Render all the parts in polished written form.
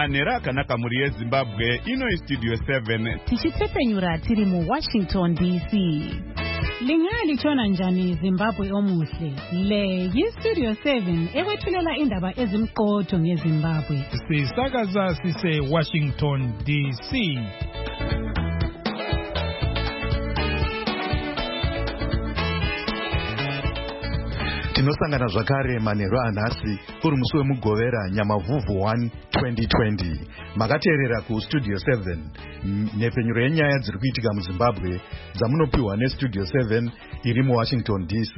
Manera akanaka muri yeZimbabwe ino Studio 7 tichitsepenyura tiri mu Washington DC. Lingalitshona njani Zimbabwe omuhle? Le yiStudio 7 ekwethulela indaba ezimqotho ngeZimbabwe. Sisakaza sise Washington DC. Tinosangana zvakare manheru anhasi uri musi wemugovera Nyamavhuvhu 1 2020. Makateerera kuStudio 7 nhepfenyuro yenyaya dziri kuitika muZimbabwe dzamunopiwa neStudio 7 iri muWashington DC.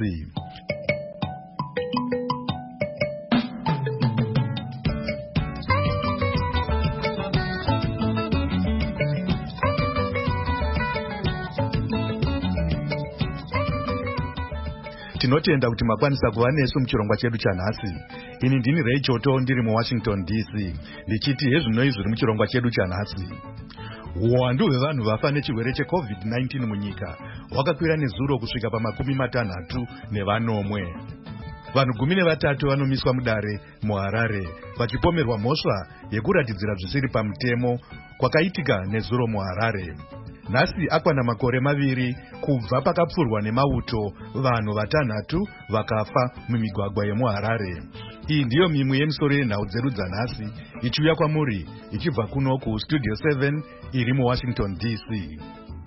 Tinotenda kuti makwanisa kuva nesu muchirongwa chedu chanhasi. Ini ndini Ray Choto ndiri muWashington DC ndichiti hezvinoi zviri muchirongwa chedu chanhasi. Uwandu hwevanhu vafa nechirwere cheCovid-19 munyika hwakakwira nezuro kusvika pa-33. Vanhu 13 vanomiswa mudare muHarare vachipomerwa mhosva yekuratidzira zvisiri pamutemo kwakaitika nezuro muHarare. Nhasi akwana makore 2 kubva pakapfurwa nemauto vanhu 6 vakafa mumigwagwa yemuHarare. Iyi ndiyo mimwe yemisoro yenhau dzedu dzanhasi ichiuya kwamuri ichibva kuno kuStudio 7 iri muWashington DC.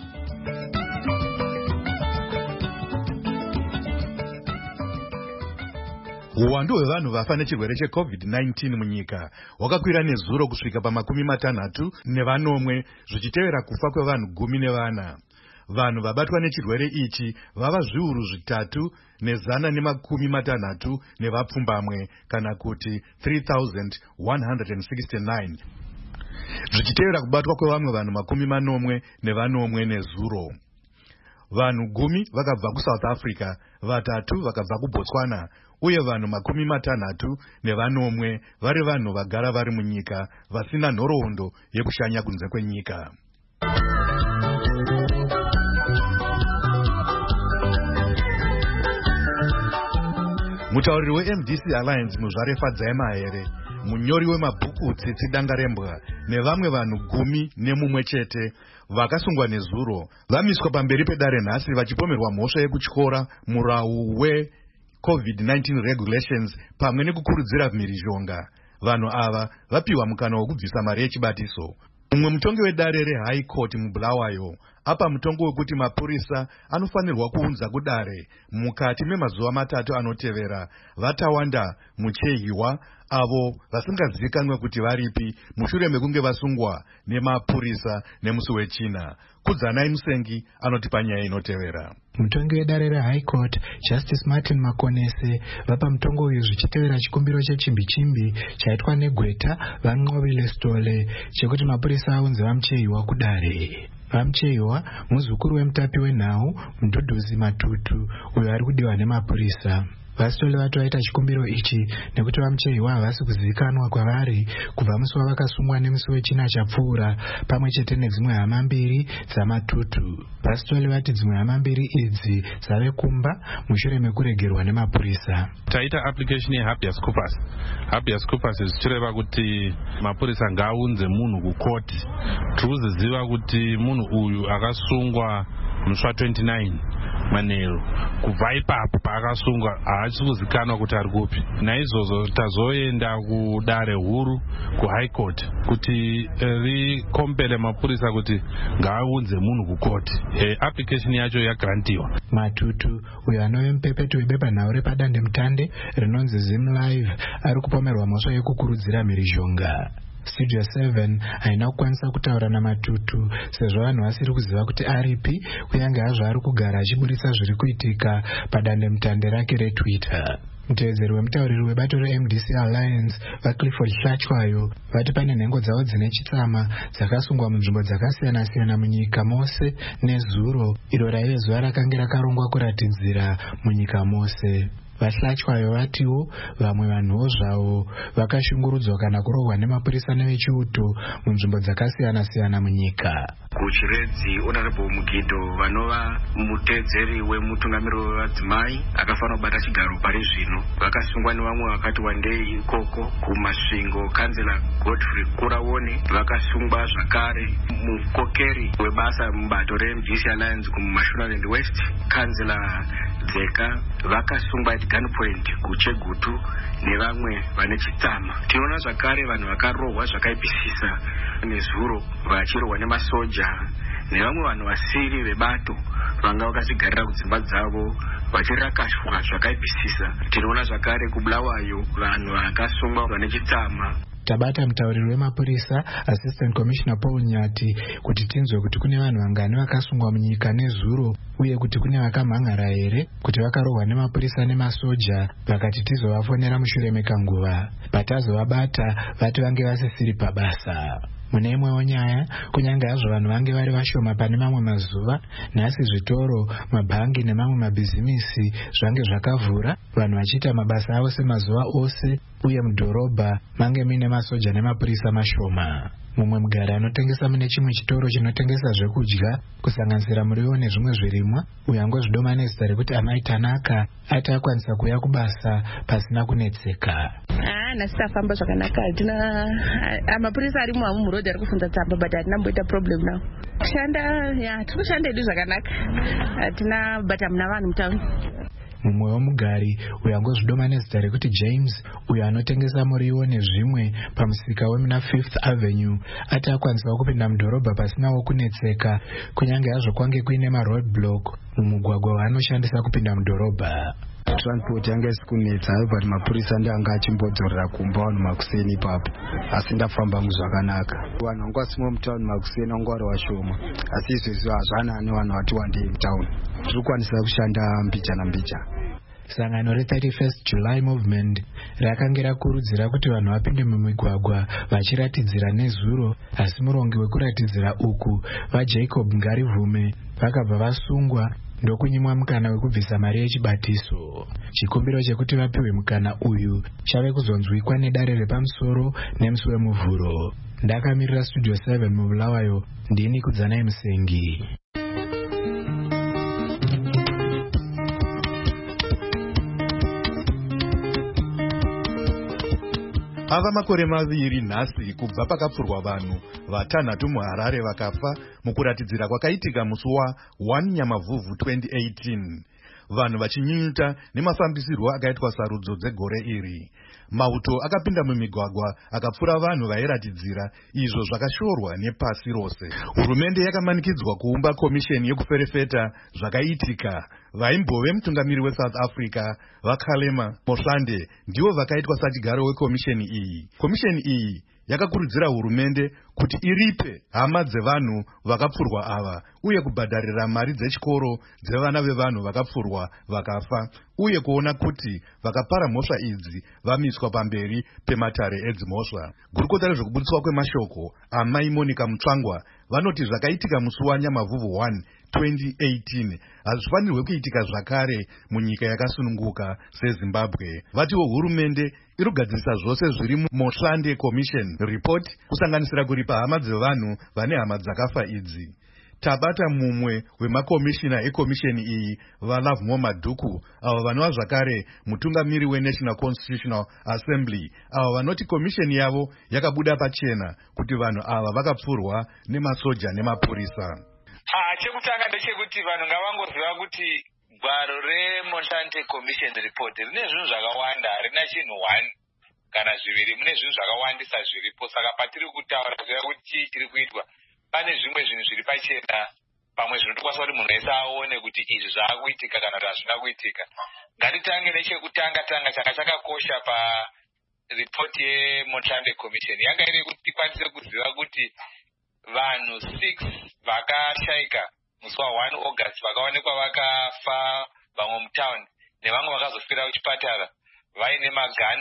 Uwandu hwevanhu vafa nechirwere cheCovid-19 munyika hwakakwira nezuro kusvika pa-33 zvichitevera kufa kwevanhu 14. Vanhu vabatwa nechirwere ichi vava zviuru 3,160 nevapfumbamwe kana kuti 3,169. Zvichitevera kubatwa kwevamwe vanhu 40 nezuro. Vanhu 10 vakabva kuSouth Africa, 3 vakabva kuBotswana, uye vanhu 60 vari vanhu vagara vari munyika vasina nhoroondo yekushanya kunze kwenyika. Mutauriri weMDC Alliance Muzvare Fadzaimahere, munyori wemabhuku Tsitsi Dangarembwa nevamwe vanhu 11 chete vakasungwa nezuro vamiswa pamberi pedare nhasi vachipomerwa mhosva yekutyora murau weCovid-19 regulations pamwe nekukurudzira mhirizhonga. Vanhu ava vapiwa mukana wekubvisa mari yechibatiso. Mumwe mutongi wedare reHigh Court muBulawayo apa mutongo wekuti mapurisa anofanirwa kuunza kudare mukati memazuva 3 anotevera vatawanda muchehiwa avo vasingazivikanwe kuti varipi mushure mekunge vasungwa nemapurisa nemusi weChina. Kudzanai Musengi anotipa nyaya inotevera. Mutongi wedare reHigh Court Justice Martin Makonese vapa mutongo uyu zvichitevera chikumbiro chechimbi-chimbi chaitwa neGweta vaNqobile Stole chekuti mapurisa aunze vamuchehiwa kudare. Vamuchehiwa muzukuru wemutapi wenhau Mudhudhuzi Matutu uyo ari kudiwa nemapurisa. Vasitole vato vaita chikumbiro ichi nekuti vamuchehiwa havasi kuzivikanwa kwavari kubva musi wavakasungwa nemusi weChina chapfuura pamwe chete nedzimwe hama 2 dzamatutu. Vasitole vati dzimwe hama 2 idzi dzave kumba mushure mekuregerwa nemapurisa. Taita application yehabeas corpus. Habeas corpus zvichireva kuti mapurisa ngaaunze munhu kukoti. Tikuziziva kuti munhu uyu akasungwa musi wa29 Manheru. Kubva ipapo paakasungwa haasi kuzikanwa kuti ari kupi. Naizvozvo tazoenda kudare huru kuHigh Court kuti rikombele mapurisa kuti ngaaunze munhu kukoti. Application yacho yagrantiwa. Matutu uyo anove mupepeto webepanhau repadandemutande rinonzi ZimLive ari kupomerwa mhosva yekukurudzira mhirizhonga. Studio 7 haina kukwanisa kutaura naMatutu sezvo vanhu vasiri kuziva kuti aripi kuyange hazvo ari kugara achiburitsa zviri kuitika padandemutande rake reTwitter. Mutevedzeri wemutauriri webato reMDC Alliance vaClifford Hlachwayo vati pane nhengo dzavo dzine chitsama dzakasungwa munzvimbo dzakasiyana-siyana munyika mose nezuro iro raive zuva rakange rakarongwa kuratidzira munyika mose. Vahlatywayo vatiwo vamwe vanhuwo zvavo vakashungurudzwa kana kurohwa nemapurisa nevechiuto munzvimbo dzakasiyana-siyana munyika. Kuchiredzi Honorable Mugidho vanova mutedzeri wemutungamiriri wevadzimai akafanira kubata chigaro pari zvino vakasungwa nevamwe vakati wandei ikoko kumasvingo. Kanzela Godfrey Kuraone vakasungwa zvakare. Mukokeri webasa mubato reMDC Alliance kuMashonaland West Kanzela Dzeka vakasungwa at gunpoint kuChegutu nevamwe vane chitsama. Tinoona zvakare vanhu vakarohwa zvakaipisisa nezuro vachirohwa nemasoja nevamwe vanhu vasiri vebato vanga vakachigarira kudzimba dzavo vachirakashwa zvakaipisisa. Tinoona zvakare kuBulawayo vanhu vakasungwa vane chitsama. Tabata mutauriri wemapurisa Assistant Commissioner Paul Nyati kuti tinzwe kuti kune vanhu vangani vakasungwa munyika nezuro uye kuti kune vakamhangara here kuti vakarohwa nemapurisa nemasoja vakati tizovafonera mushure mekanguva. Patazovabata vati vange vasisiri pabasa. Mune imwewo nyaya, kunyange hazvo vanhu vange vari vashoma pane mamwe mazuva, nhasi zvitoro, mabhangi nemamwe mabhizimisi zvange zvakavhura, vanhu vachiita mabasa avo semazuva ose, uye mudhorobha mange mine masoja nemapurisa mashoma. Mumwe mugari anotengesa mune chimwe chitoro chinotengesa zvekudya kusanganisira muriwo nezvimwe zvirimwa, uye angozvidoma nezita rekuti Amai Tanaka, ati akwanisa kuuya kubasa pasina kunetseka. Nhasi tafamba zvakanaka, mapurisa arimo murodhi ari kufunza tsamba but hatina mboita problem nawo. Kushanda tinoshanda edu zvakanaka, hatina but hamuna vanhu mutauni. Mumwe womugari uyo angozvidoma nezita rekuti James, uyo anotengesa muriwo nezvimwe pamusika wemuna 5th Avenue, ati akwanisa kupinda mudhorobha pasinawo kunetseka, kunyange hazvo kwange kuine maroadblock mumugwagwa waanoshandisa kupinda mudhorobha. Transport yanga isikunetsa but mapurisa ndianga achimbodzorera kumba vanhu makuseni ipapo, asi ndafamba muzvakanaka. Vanhu vanga vasimwa mutauni makuseni vanga vari vashoma, asi izvezvi hazvana nevanhu vati wandei mutauni. Tiri kukwanisa kushanda mbicha nambicha. Sangano re31st July Movement rakange rakurudzira kuti vanhu vapinde mumigwagwa vachiratidzira nezuro, asi murongi wekuratidzira uku vaJacob Ngarivume vakabva vasungwa ndokunyimwa mukana wekubvisa mari yechibatiso. Chikumbiro chekuti vapiwe mukana uyu chave kuzonzwikwa nedare repamusoro nemusi wemuvhuro. Ndakamirira Studio 7 muBulawayo, ndini Kudzanai Musengi. Ava makore maviri nhasi kubva pakapfurwa vanhu vatanhatu muHarare vakafa mukuratidzira kwakaitika musi wa1 Nyamavhuvhu 2018, vanhu vachinyunyuta nemafambisirwo akaitwa sarudzo dzegore iri. Mauto akapinda mumigwagwa akapfura vanhu vairatidzira, izvo zvakashorwa nepasi rose. Hurumende yakamanikidzwa kuumba komisheni yekuferefeta zvakaitika. Vaimbove mutungamiri weSouth Africa vaKhalema Mohlande ndivo vakaitwa satigaro wekomisheni iyi. Komisheni iyi yakakurudzira hurumende kuti iripe hama dzevanhu vakapfurwa ava uye kubhadharira mari dzechikoro dzevana vevanhu vakapfurwa vakafa, uye kuona kuti vakapara mhosva idzi vamiswa pamberi pematare edzimhosva. Gurukota rezvekuburitswa kwemashoko Amai Monica Mutsvangwa vanoti zvakaitika musi waNyamavhuvhu 1 2018 hazvifanirwe kuitika zvakare munyika yakasununguka seZimbabwe. Vatiwo hurumende iri kugadzirisa zvose zviri muMohlande Commission report kusanganisira kuripa hama dzevanhu vane hama dzakafa idzi. Tabata mumwe wemakomishina ekomisheni iyi vaLovemore Madhuku, avo vanova zvakare mutungamiri weNational Constitutional Assembly, avo vanoti komisheni yavo yakabuda pachena kuti vanhu ava vakapfurwa nemasoja nemapurisa. Chekutanga ndechekuti vanhu ngavangoziva kuti gwaro reMohlande Commission report rine zvinhu zvakawanda, harina chinhu 1 kana zviviri, mune zvinhu zvakawandisa zviripo. Saka patiri kutaura kuziva kuti chii chiri kuitwa, pane zvimwe zvinhu zviri pachena, pamwe zvinotokwanisa kuti munhu wese aone kuti izvi zvaakuitika kana kuti hazvina kuitika. Ngatitange nechekutanga changa chakakosha paripoti yeMohlande Commission yanga iri kuti tikwanise kuziva kuti vanhu 6 vakashayika musi wa1 August vakaonekwa vakafa, vamwe mutaundi nevamwe vakazofira kuchipatara vaine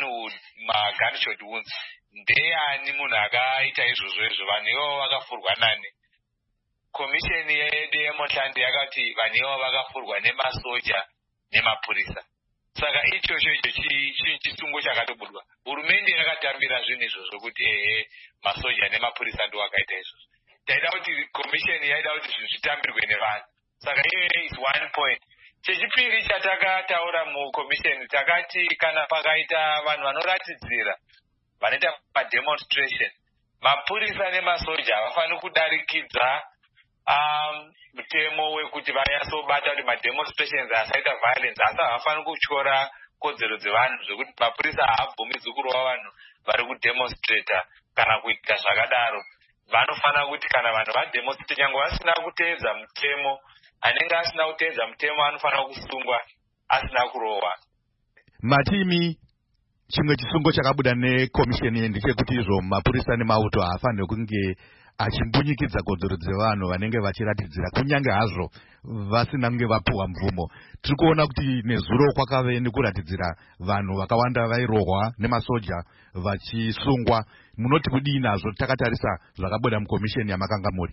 magunshot wounds. Ndeani munhu akaita izvozvo? Vanhu ivo vakafurwa nani? Komisheni yedu yeMohlande yakati vanhu ivo vakafurwa nemasoja nemapurisa. saka ichocho chisungo chakatobudwa. Hurumende yakatambira zvinhu izvozvo kuti masoja nemapurisa ndo akaita izvozvo. Taida kuti commission yaida kuti zvinhu zvitambirwe nevanhu. Saka iyoyo is one point. Chechipiri chatakataura mucommission takati kana pakaita vanhu vanoratidzira vanoita mademonstration, mapurisa nemasoja havafani kudarikidza mutemo wekuti vanyatsobata kuti mademonstrations asaita violence, asi havafani kutyora kodzero dzevanhu zvekuti mapurisa haabvumidzwi kurova vanhu vari kudemonstrata kana kuita zvakadaro. Vanofana kuti kana vanhu vademonstrate nyange vasina kuteedza mutemo, anenge asina kuteedza mutemo anofana kusungwa asina kurohwa. Matimi, chimwe chisungo chakabuda nekomisheni ndechekuti izvo mapurisa nemauto haafaniri kunge achimbunyikidza kodzero dzevanhu vanenge vachiratidzira kunyange hazvo vasina kunge vapuwa mvumo. Tiri kuona kuti nezuro kwakave nekuratidzira vanhu vakawanda vairohwa nemasoja vachisungwa. Munoti kudii nazvo takatarisa zvakabuda mukomisheni yamakanga muri?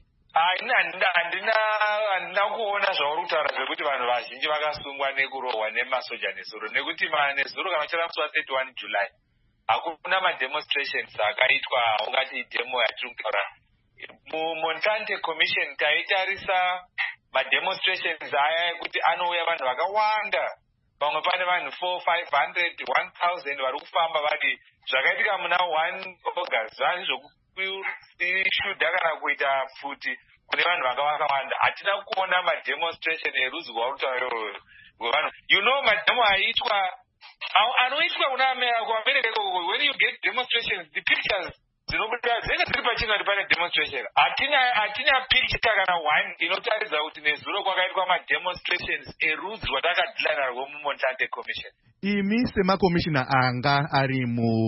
Handina kuona zvauri kutaura zvekuti vanhu vazhinji vakasungwa nekurohwa nemasoja nezuro, nekuti nezuro kana chara musi wa31 July hakuna mademonstrations akaitwa ungati demo yatiri kutaura. Mumontante commission taitarisa mademonstrations aya ekuti anouya vanhu vakawanda, vamwe pane vanhu 400, 500, 1000 vari kufamba vadi. Zvakaitika muna 1 August zvani zvokushuda kana kuita pfuti kune vanhu vakawanda. Hatina kuona mademonstration erudzi rwautauro rwevanhu. You know, mademo aiitwa anoitwa kuAmerica. When you get demonstrations, the pictures dzinobuda dzinenge dziri pachingati pane demonstration. Hatina picture kana one inotaridza kuti nezuro kwakaitwa mademonstrations erudzi rwatakadhilana rwo mumontante commission. Imi semakomishina anga ari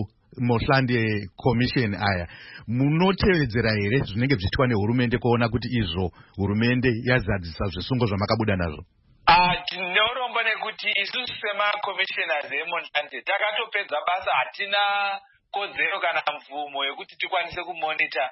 muhlande commission aya, munotevedzera here zvinenge zvichitwa nehurumende kuona kuti izvo hurumende yazadzisa zvisungo zvamakabuda nazvo? Tinoromba nekuti isusu semakommissioners emontante takatopedza basa, hatina kodzero kana mvumo yekuti tikwanise kumonita.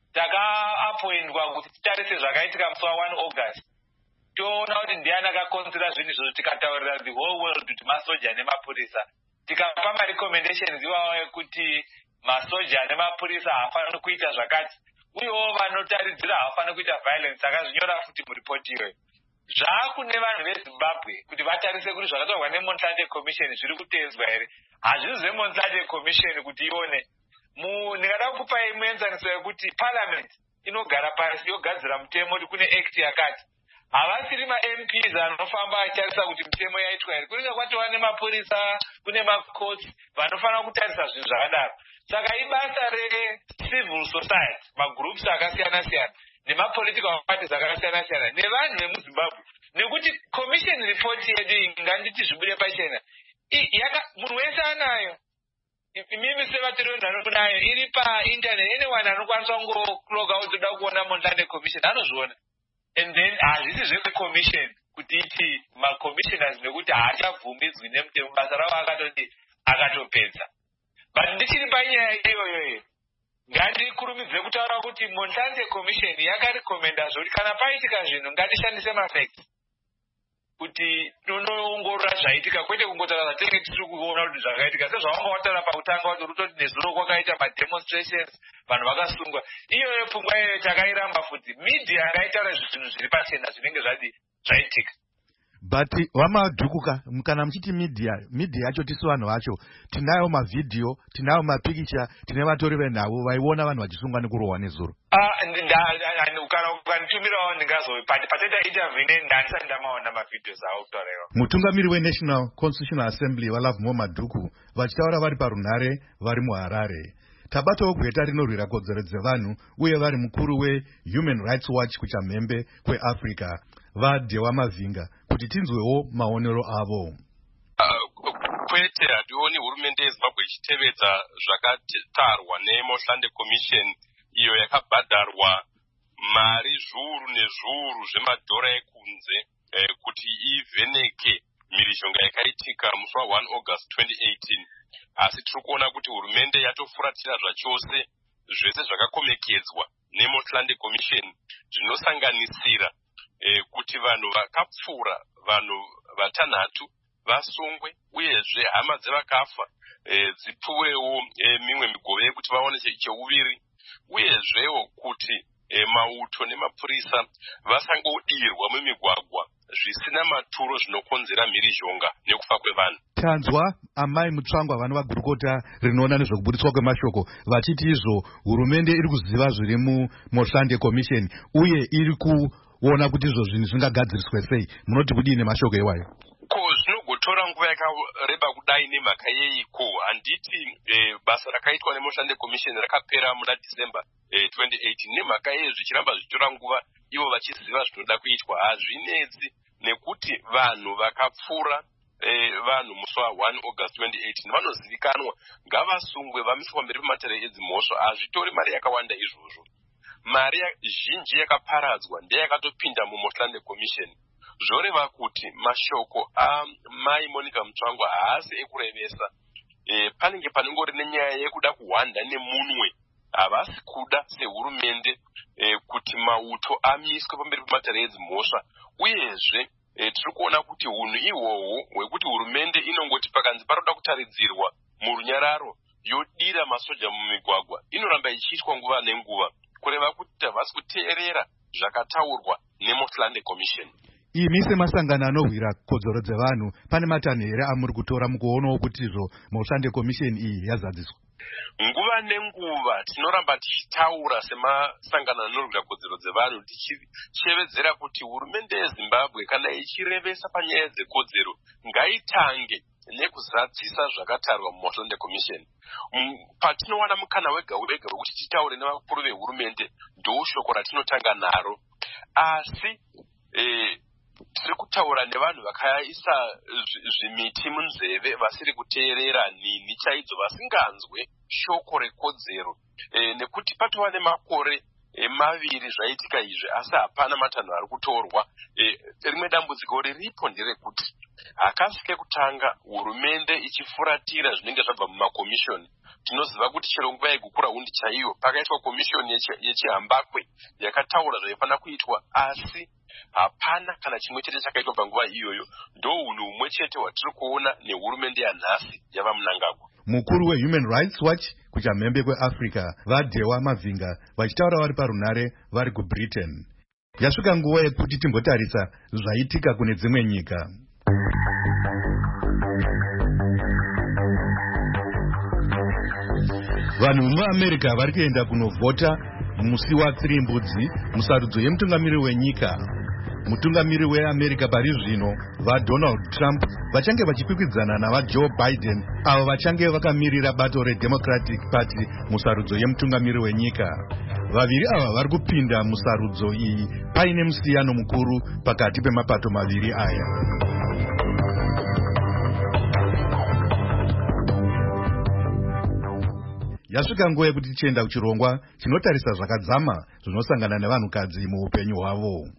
Takaapoindwa kuti titarise zvakaitika musi wa1 August. Toona kuti ndiani akakonzera zvinhu izvozvo, tikataurira the whole world kuti masoja nemapurisa. Tikapa marecommendations iwawo ekuti masoja nemapurisa haafaniri kuita zvakati, uyewo vanotaridzira havafaniri kuita violence. Takazvinyora futi muripoti iyoyo. Zvakune vanhu veZimbabwe kuti vatarise kuti zvakataurwa nemontante commission zviri kuteedzwa here. Hazvisi zvemontante commission kuti ione. Ndingada kukupa imwe enzaniso yekuti parliament inogara pasi yogadzira mutemo kuti kune act yakati. Havasiri ma-MPs anofamba achitarisa kuti mitemo yaitwa here. Kunenge kwatova nemapurisa, kune macourts vanofanira kutarisa zvinhu zvakadaro. Saka ibasa recivil society, magroups akasiyana-siyana nemapolitical parties akasiyana-siyana nevanhu vemuZimbabwe, nekuti commission report yedu nganditi zvibude pachena munhu wese anayo. Mimi sevatori ndanonayo iri painternet. Anyone anokwanisa kungokuloga utoda kuona montante commission anozviona. And then hazvisi zvecommission kuti iti macommissioners nekuti haachabvumidzwi nemutemo, basa ravo akatopedza. But ndichiri panyaya iyoyo, ngandikurumidze kutaura kuti montante commission yakarekomenda zvoti kana paitika zvinhu ngatishandise mafacts kuti tonoongorora zvaitika, kwete kungotaura zvatinenge tiri kuona kuti zvakaitika. Sezvavanga wataura pakutanga kuti rutoti nezuro kwakaita mademonstrations, vanhu vakasungwa. Iyoyo pfungwa iyoyo takairamba futi. Media yakaitaura zvinhu zviri pachena zvinenge zvaitika. But vamadhukuka kana muchiti media yacho tisu vanhu vacho tinayo mavidhiyo, tinayo mapikicha, tine vatori venhavo vaiona vanhu vachisungwa nekurohwa nezuro. Kana ukanitumirawo pateta intervene ndandisati ndamaona mavidhios awo kutaurawo. Mutungamiri weNational Constitutional Assembly vaLovemore Madhuku vachitaura vari parunhare vari muHarare. Tabatawo gweta rinorwira kodzero dzevanhu uye vari mukuru weHuman Rights Watch kuchamhembe kweAfrica vaDhewa Mavhinga kuti tinzwewo maonero avo. Kwete, hationi hurumende yeZimbabwe ichitevedza zvakatarwa neMohlande Commission iyo yakabhadharwa mari zviuru nezviuru zvemadhora ekunze kuti ivheneke mhirizhonga yakaitika musi wa1 August 2018. Asi tiri kuona kuti hurumende yatofuratira zvachose zvese zvakakomekedzwa neMohlande Commission, zvinosanganisira kuti vanhu vakapfuura vanhu vatanhatu vasungwe uyezve hama dzevakafa dzipuwewo mimwe migove yekuti vaone cheuviri, uyezvewo kuti mauto nemapurisa vasangodirwa mumigwagwa zvisina maturo zvinokonzera mhirizhonga nekufa kwevanhu. Tanzwa amai Mutsvangwa vanova gurukota rinoona nezvekubudiswa kwemashoko vachiti izvo hurumende iri kuziva zviri muMohlande Commission uye iri kuona kuti izvo zvinhu zvingagadziriswe sei. Munoti kudini mashoko iwayo? Ko zvinogotora nguva yakareba kudai nemhaka yeiko? Handiti basa rakaitwa neMohlande Commission rakapera muna December 2018. Nemhaka yezvo zvichiramba zvichitora nguva ivo vachiziva zvinoda kuitwa hazvinetsi, nekuti vanhu vakapfura vanhu musi wa1 August 2018 vanozivikanwa, ngavasungwe vamiswa pamberi pematare edzimhosva. Hazvitori mari yakawanda izvozvo. Mari zhinji yakaparadzwa ndeyakatopinda muMohlande Commission. Zvoreva kuti mashoko amai Monica Mutsvangwa haasi ekurevesa. Panenge panengori nenyaya yekuda kuhwanda nemunwe. Havasi kuda sehurumende kuti mauto amiswe pamberi pematare edzimhosva. Uyezve tiri kuona kuti hunhu ihwohwo hwekuti hurumende inongoti pakanzi paroda kutaridzirwa murunyararo yodira masoja mumigwagwa inoramba ichiitwa nguva nenguva, kureva kuti havasi kuteerera zvakataurwa neMohlande Commission. Imi semasangano anorwira kodzero dzevanhu pane matanho here amuri kutora mukuonawo kuti izvo Mohlande Commission iyi yazadziswa? Nguva nenguva tinoramba tichitaura semasangano anorwira kodzero dzevanhu tichishevedzera kuti hurumende yeZimbabwe kana ichirevesa panyaya dzekodzero ngaitange nekuzadzisa zvakatarwa muMohlande Commission. Patinowana mukana wega wega wekuti titaure nevakuru vehurumende ndoshoko ratinotanga naro, asi tiri kutaura nevanhu vakaisa zvimiti munzeve vasiri kuteerera nini chaidzo, vasinganzwe shoko rekodzero, nekuti patova nemakore maviri zvaitika izvi asi hapana matanho ari kutorwa. Rimwe dambudziko riripo nderekuti hakasi kekutanga hurumende ichifuratira zvinenge zvabva mumakomishoni. Tinoziva kuti chero nguva yegukura hundi chaiyo pakaitwa komishoni yechihambakwe yakataura zvaifanira kuitwa, asi hapana kana chimwe chete chakaitwa panguva iyoyo. Ndo hunhu humwe chete hwatiri kuona nehurumende yanhasi yava Mnangagwa. Mukuru weHuman Rights Watch kuchamhembe kweAfrica vaDhewa Mavhinga vachitaura vari parunare vari kuBritain. Yasvika nguva yekuti timbotarisa zvaitika kune dzimwe nyika. Vanhu muAmerica vari kuenda kunovhota musi wa3 Mbudzi musarudzo yemutungamiri wenyika. Mutungamiri weAmerica pari zvino vaDonald Trump vachange vachikwikwidzana navaJoe Biden avo vachange vakamirira bato reDemocratic Party musarudzo yemutungamiri wenyika. Vaviri ava vari kupinda musarudzo iyi paine musiyano mukuru pakati pemapato maviri aya. Yasvika nguva yekuti tichienda kuchirongwa chinotarisa zvakadzama zvinosangana nevanhukadzi muupenyu hwavo.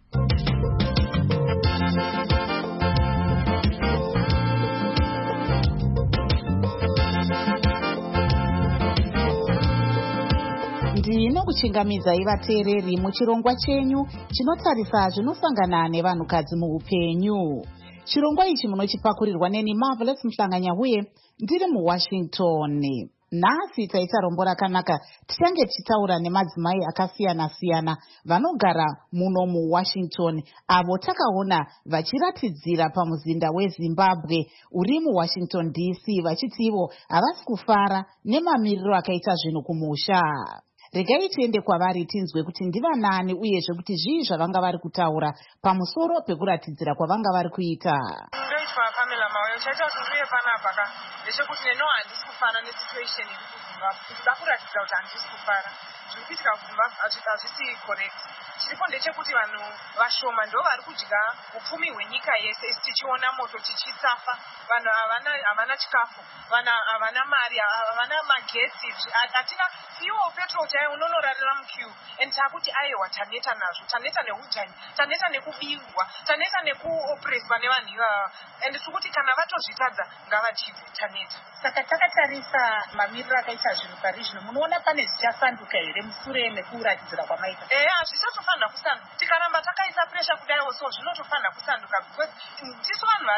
Ndinokuchingamidzai vateereri muchirongwa chenyu chinotarisa zvinosangana nevanhukadzi muupenyu. Chirongwa ichi munochipakurirwa neni Marvelous Mhlanganya uye ndiri muWashington. Nhasi taita rombo rakanaka, tichange tichitaura nemadzimai akasiyana-siyana vanogara muno muWashington, avo takaona vachiratidzira pamuzinda weZimbabwe uri muWashington DC vachiti ivo havasi kufara nemamiriro akaita zvinhu kumusha. Regai tiende kwavari tinzwe kuti ndivanani uyezve kuti zvii zvavanga vari kutaura pamusoro pekuratidzira kwavanga vari kuita. Pamela Maweyo chaita kuti ndiuye panapa ndechekuti neno handisi kufara nesituation iri kuZimbabwe. Ndikuda kuratidza kuti handisi kufara. Zviri kuitika kuZimbabwe hazvisi correct. Chiripo ndechekuti vanhu vashoma ndo vari kudya upfumi hwenyika yese, isi tichiona moto tichitsafa, vanhu havana chikafu, vanhu havana mari, havana magetsi, hatina iwo petrol chaiwo unonorarira mukiu. And takuti aiwa taneta nazvo, taneta nehudzvanyi, taneta nekubiwa, taneta nekuopreswa nevanhu ivava. And tikuti kana vatozvitadza ngavachibve taneta. Saka takatarisa mamiriro akaita zvinhu pari zvino, munoona pane zvichasanduka here mushure mekuratidzira kwamaita? Hazvichatofanira kusanduka. Tikaramba takaisa presha kudai so zvinotofanira kusanduka, because tisu vanhu vacho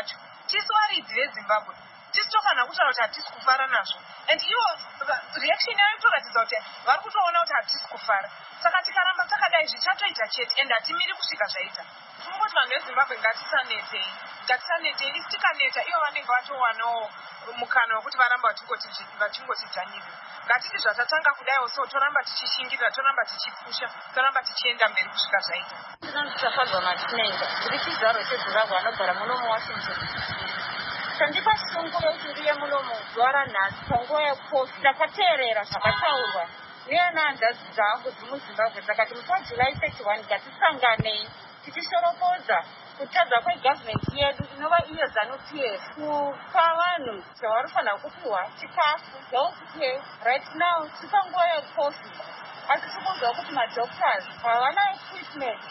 tisu varidzi vezimbabwe tisitokana kutaura kuti hatisi kufara nazvo, and ivo reaction yavo itoratidza kuti vari kutoona kuti hatisi kufara. Saka tikaramba takadai zvichatoita chete, and hatimiri kusvika zvaita. Kungoti vanhu vezimbabwe ngatisanetei, isi tikaneta ivo vanenge vatowanawo mukana wekuti varamba vachingotidhanyira. Ngatiti zvatatanga kudaiwo, so toramba tichishingirira, toramba tichipusha, toramba tichienda mberi kusvika zvaita. Ndinondisafadzwa Matinenga, ndiri chizvarwa cheZimbabwe anogara muno muWashington. Chandipa shungu yekuti ndiye muno muzuva ranhasi panguva yeCovid ndakateerera zvakataurwa nehanzvadzi dzangu dzimuZimbabwe. Dzakati musi waJuly 31 ngatisanganei tichishorokodza kutadza kwegavhimenti yedu inova iyo ZANU-PF kupa vanhu zvavari kufanira kupiwa, chikafu, healthcare. Right now tipanguva yeCovid, asi tikunzwa kuti madoctors havana equipment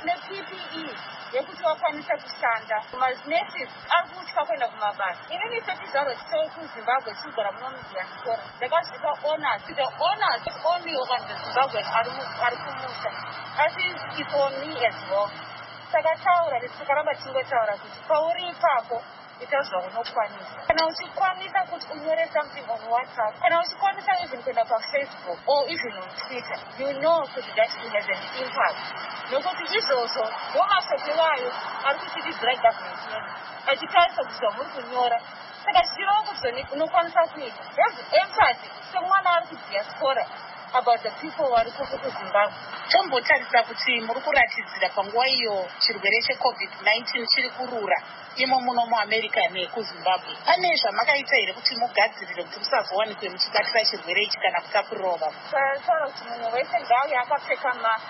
nePPE yekuti vakwanise kushanda. Manurses ari kutya kuenda kumabasa. Inini sechizvarwa chekuZimbabwe chigara muno mudiaspora ndakazvipa honors. The honors is only one the Zimbabwean ari kumusha, asi it's on me as well. Saka taura tikaramba tingotaura kuti pauri ipapo itazva unokwanisa. Kana uchikwanisa kuti unyore something on WhatsApp, kana uchikwanisa even kuenda paFacebook or even on Twitter, you know kuti that has an impact. Nokuti izvozvo ndomashoko wayo ari kuchitidzira government yedu achitarisa kuti zvamuri kunyora. Saka zvichirova kuti unokwanisa kuita empathy semwana ari kudiaspora about the people vari kuZimbabwe. Tombotarisa kuti muri kuratidzira panguva iyo chirwere cheCovid-19 chiri kurura imo muno muAmerica nekuZimbabwe, pane zvamakaita here kuti mugadzirire kuti musazowanikwe muchibatira chirwere ichi kana kutakurirawo vamwe? Taura kuti munhu wese ngauye akapfeka mask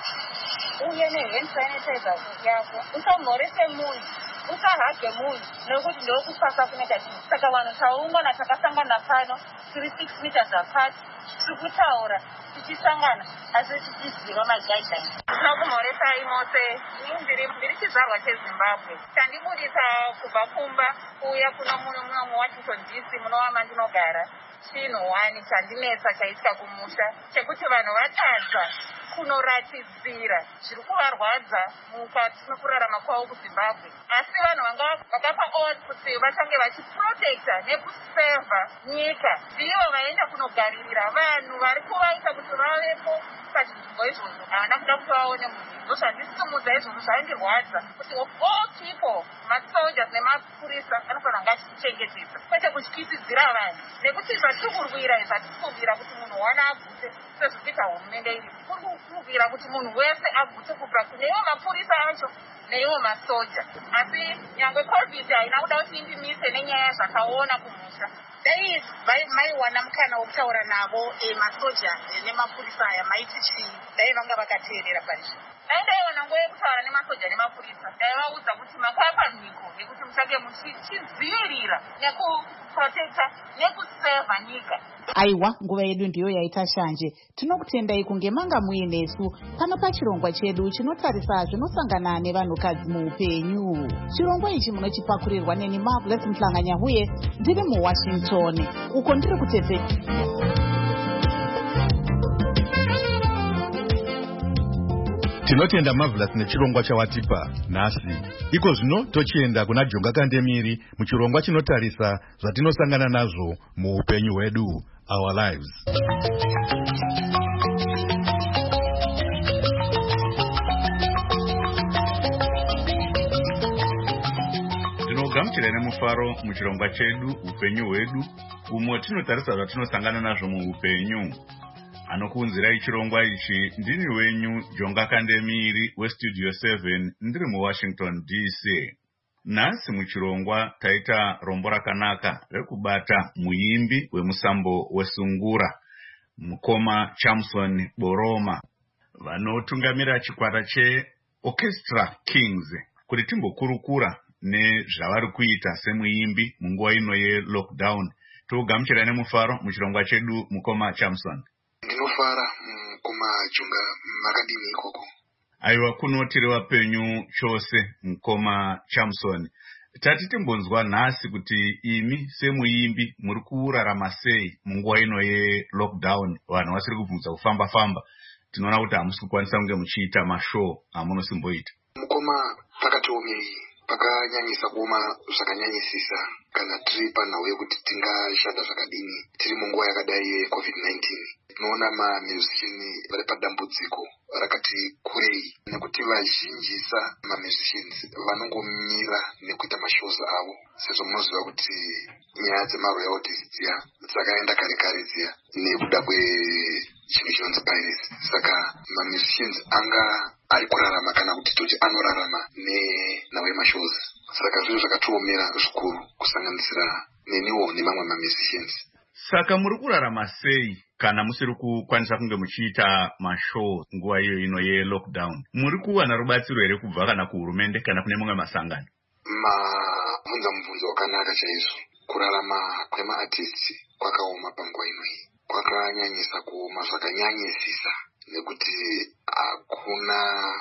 uye nehand sanitizer yako, usamhorese munhu, usahage munhu, nekuti ndokupasa kunoita chinhu. Saka vanhu taungana takasangana pano tiri 6 meters apart, tiri kutaura tichisangana asi tichiziva maguidelines. Tinokumhoresai mose. Ndiri chizvarwa cheZimbabwe, chandibudisa kubva kumba kuuya kuno muno muWashington DC munova mandinogara. Chinhu 1 chandinetsa chaisika kumusha chekuti vanhu vatadza kunoratidzira zviri kuvarwadza mukati mekurarama kwavo kuZimbabwe, asi vanhu vanga vakapa odds kuti vachange vachiprotecta nekusevha nyika ndivo vaenda kunogaririra vanhu vari kuvaita kuti vavepo pazvinzvimbo izvozvo. Havana kuda kuti vaone munhu. Ndozvandisimudza izvozvo zvaindirwadza kuti of all people masoldiers nemapurisa anofanira kunge achichengetedza kwete kutyisidzira vanhu, nekuti zvatiri kurwira zvatiri kubvira kuti munhu wana agute sezvikuita hurumende iri, kuri kubvira kuti munhu wese agute kubva kuneiwo mapurisa acho neiwo masoja. Asi nyangwe COVID haina kuda kuti indimise nenyaya yazvakaona kumusha. Dai maiwana mukana wokutaura navo masoja nemapurisa aya maiti chii? Dai vanga vakateerera parizvo. Daidaiwana nguva yekutaura nemasoja nemapurisa, daivaudza kuti makapa mhiko yekuti muchange muchidzivirira nekuprotekta nekusevha nyika. Aiwa, nguva yedu ndiyo yaita shanje. Tinokutendai kunge manga muinesu pano pachirongwa chedu chinotarisa zvinosangana nevanhukadzi muupenyu. Chirongwa ichi munochipakurirwa neni Marvelous Mhlanganyahuye, ndiri muWashington, uko ndiri kutepeti. Tinotenda Marvelous nechirongwa chawatipa nhasi. Iko zvino tochienda kuna Jonga Kandemiri muchirongwa chinotarisa zvatinosangana nazvo muupenyu hwedu, our lives. Tinogamuchira nemufaro muchirongwa chedu upenyu hwedu, umo tinotarisa zvatinosangana nazvo muupenyu. Anokuunzirai chirongwa ichi ndini wenyu Jonga Kandemiri weStudio 7 ndiri muWashington DC. Nhasi muchirongwa taita rombo rakanaka rekubata muimbi wemusambo wesungura mukoma Chamson Boroma, vanotungamira chikwata cheOrchestra Kings, kuti timbokurukura nezvavari kuita semuimbi munguva ino yelockdown. Togamuchira nemufaro muchirongwa chedu mukoma Chamson. Ndinofara mukoma Jonga, makadini ikoko? Aiwa, kunotiri wapenyu chose mukoma Chamson. Tati timbonzwa nhasi kuti imi semuimbi muri kurarama sei munguva ino yelockdown, vanhu vasiri kubvunza kufamba-famba. Tinoona kuti hamusi kukwanisa kunge muchiita mashow amunosimboita. Mukoma pakatiomei pakanyanyisa kuoma zvakanyanyisisa kana tiri panhau yekuti tingashanda zvakadini tiri munguva yakadai yeCovid-19. Tinoona mamusician vari padambudziko rakati kurei nekuti vazhinjisa mamusicians vanongomira nekuita mashows avo sezvo munoziva kuti nyaya dzemaroyalties dziya dzakaenda kare kare dziya nekuda kwechinhu chinonzi piracy. Saka mamusicians anga ari kurarama kana kuti toti anorarama nenhau yemashows. Saka zvinhu zvakatiomera zvikuru kusanganisira neniwo nemamwe mamusicians. Saka muri kurarama sei kana musiri kukwanisa kunge muchiita mashow nguva iyo ino yelockdown? Muri kuwana rubatsiro here kubva kana kuhurumende kana kune mumwe masangano? Mabvunza mubvunzo wakanaka chaizvo. Kurarama kwemaartists kwakaoma panguva ino iyi, kwakanyanyisa kuoma zvakanyanyisisa nekuti hakuna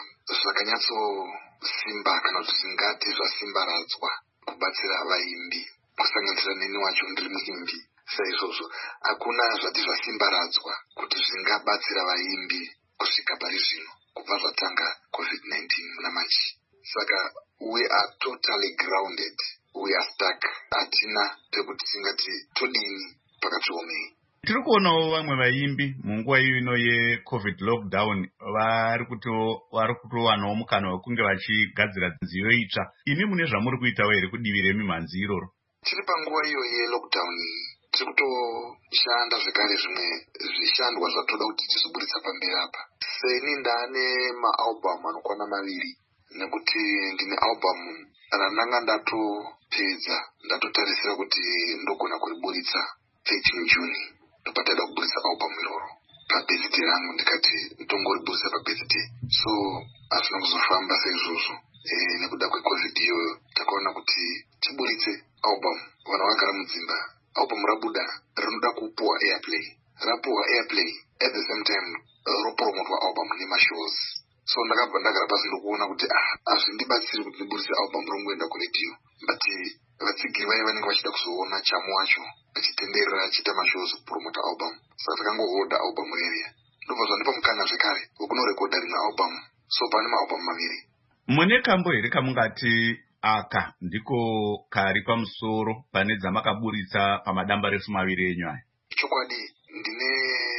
zvakanyatsosimba kana kuti zvingati zvasimbaradzwa kubatsira vaimbi, kusanganisira neni wacho ndiri muimbi. Saizvozvo hakuna zvati zvasimbaradzwa kuti zvingabatsira vaimbi kusvika pari zvino kubva zvatanga COVID-19 muna Machi. Saka we are totally grounded, we are stuck. Hatina pekuti tingati todini pakatiomei. Tiri kuonawo vamwe vaimbi munguva iyo ino yeCovid lockdown vari kutowanawo mukana wekunge vachigadzira nziyo itsva. Imi mune zvamuri kuitawo here kudivi remimhanzi iroro? Tiri panguva iyo yelockdown tiri kutoshanda zvekare zvimwe zvishandwa zvatoda kuti tizoburitsa pamberi apa. Seni ndane maalbum anokwana 2 nekuti ndine album randanga ndatopedza ndatotarisira kuti ndogona kuriburitsa 13 June. Ndopataida kuburitsa album iroro pabirthday rangu ndikati ndongoriburitsa pabirthday. So hazvina kuzofamba saizvozvo nekuda kweCovid iyoyo takaona kuti tiburitse album. Vanhu vagara mudzimba, album rabuda rinoda kupuwa airplay. Rapuwa airplay at the same time ropromotwa album nemashows. So ndakabva ndagara pasi ndokuona kuti hazvindibatsiri kuti ndiburitse album rongoenda kuredio, but vatsigiri vaye vanenge vachida kuzoona chamo wacho achitenderera achiita mashows kupromota album. Saka takangohoda album reriya ndobva zvandipa mukana zvekare wekunorekodha rimwe album. So pane maalbum 2. Mune kambo here kamungati aka ndiko kari pamusoro pane dzamakaburitsa pamadamba refu 2 enyu aya? Chokwadi ndine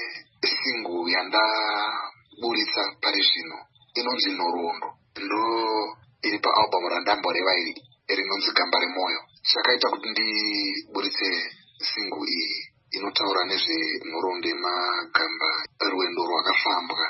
single yandaburitsa pari zvino inonzi Nhoroondo, ndo iri paalbum randamboreva iri rinonzi Gamba reMwoyo. Chakaita kuti ndiburitse single iyi inotaura nezvenhoroondo yemagamba, rwendo rwakafambwa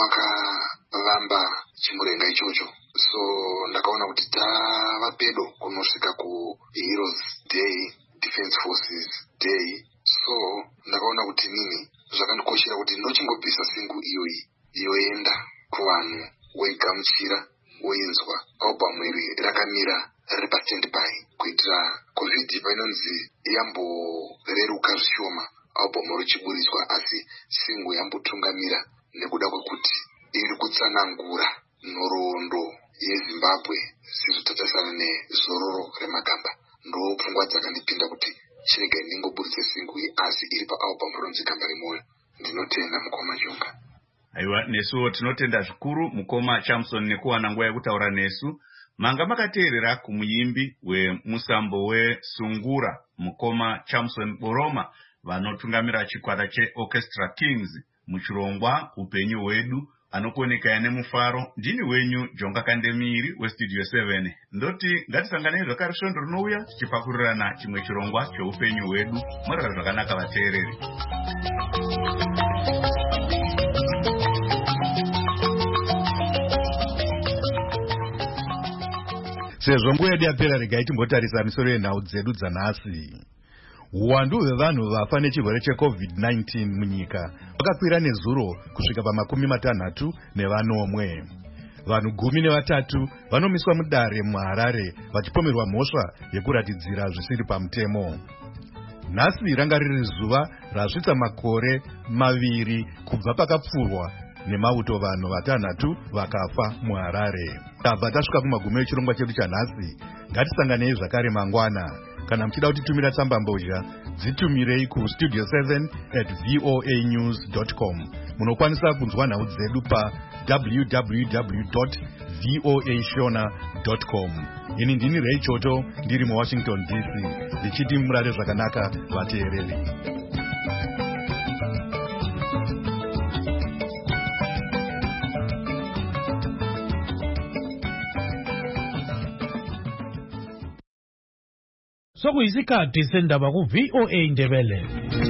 nevakavamba chimurenga ichocho. So ndakaona kuti tava pedo kunosvika kuHeroes Day, Defense Forces Day. So ndakaona kuti nini zvakandikoshera kuti ndochingobvisa single iyoyi yoenda kuvanhu, woigamuchira, woinzwa. Album iri rakamira riri pastand-by kuitira COVID painonzi yamboreruka zvishoma album richiburitswa, asi single yambotungamira nekuda kwekuti iri kutsanangura nhoroondo yeZimbabwe sezvo tatarisana nezororo remagamba. Ndo pfungwa dzakandipinda kuti chirega ndingoburitse single iyi asi iri paalbum rinonzi Gamba reMwoyo. Ndinotenda Mukoma Chunga. Aiwa, nesu tinotenda zvikuru Mukoma Chamson nekuwana nguva yekutaura nesu. Manga makateerera kumuimbi wemusambo weSungura Mukoma Chamson Boroma vanotungamira chikwata cheOrchestra Kings muchirongwa Upenyu Hwedu, anokuoneka nemufaro. Ndini wenyu Jonga Kandemiri weStudio 7. Ndoti ngatisanganei zvakare svondo rinouya tichipakurirana chimwe chirongwa cheupenyu hwedu. Murara zvakanaka vateereri. Sezvo nguva yedu yapera, regai timbotarisa misoro yenhau dzedu dzanhasi. Uwandu hwevanhu vafa nechirwere cheCovid-19 munyika wakakwira nezuro kusvika pa60 Vanhu 13 vanomiswa mudare muHarare vachipomerwa mhosva yekuratidzira zvisiri pamutemo. Nhasi ranga riri zuva rasvitsa makore 2 kubva pakapfurwa nemauto vanhu 6 vakafa muHarare. Tabva tasvika kumagumo echirongwa chedu chanhasi. Ngatisanganei zvakare mangwana. Kana muchida kutitumira tsamba mbozha, dzitumirei kustudio 7@voanews.com. Munokwanisa kunzwa nhau dzedu pa www.voashona.com. Ini ndini Ray Choto ndiri muWashington DC ndichiti murare zvakanaka vateereri. Sokuyisikhathi sendaba ku VOA Ndebele.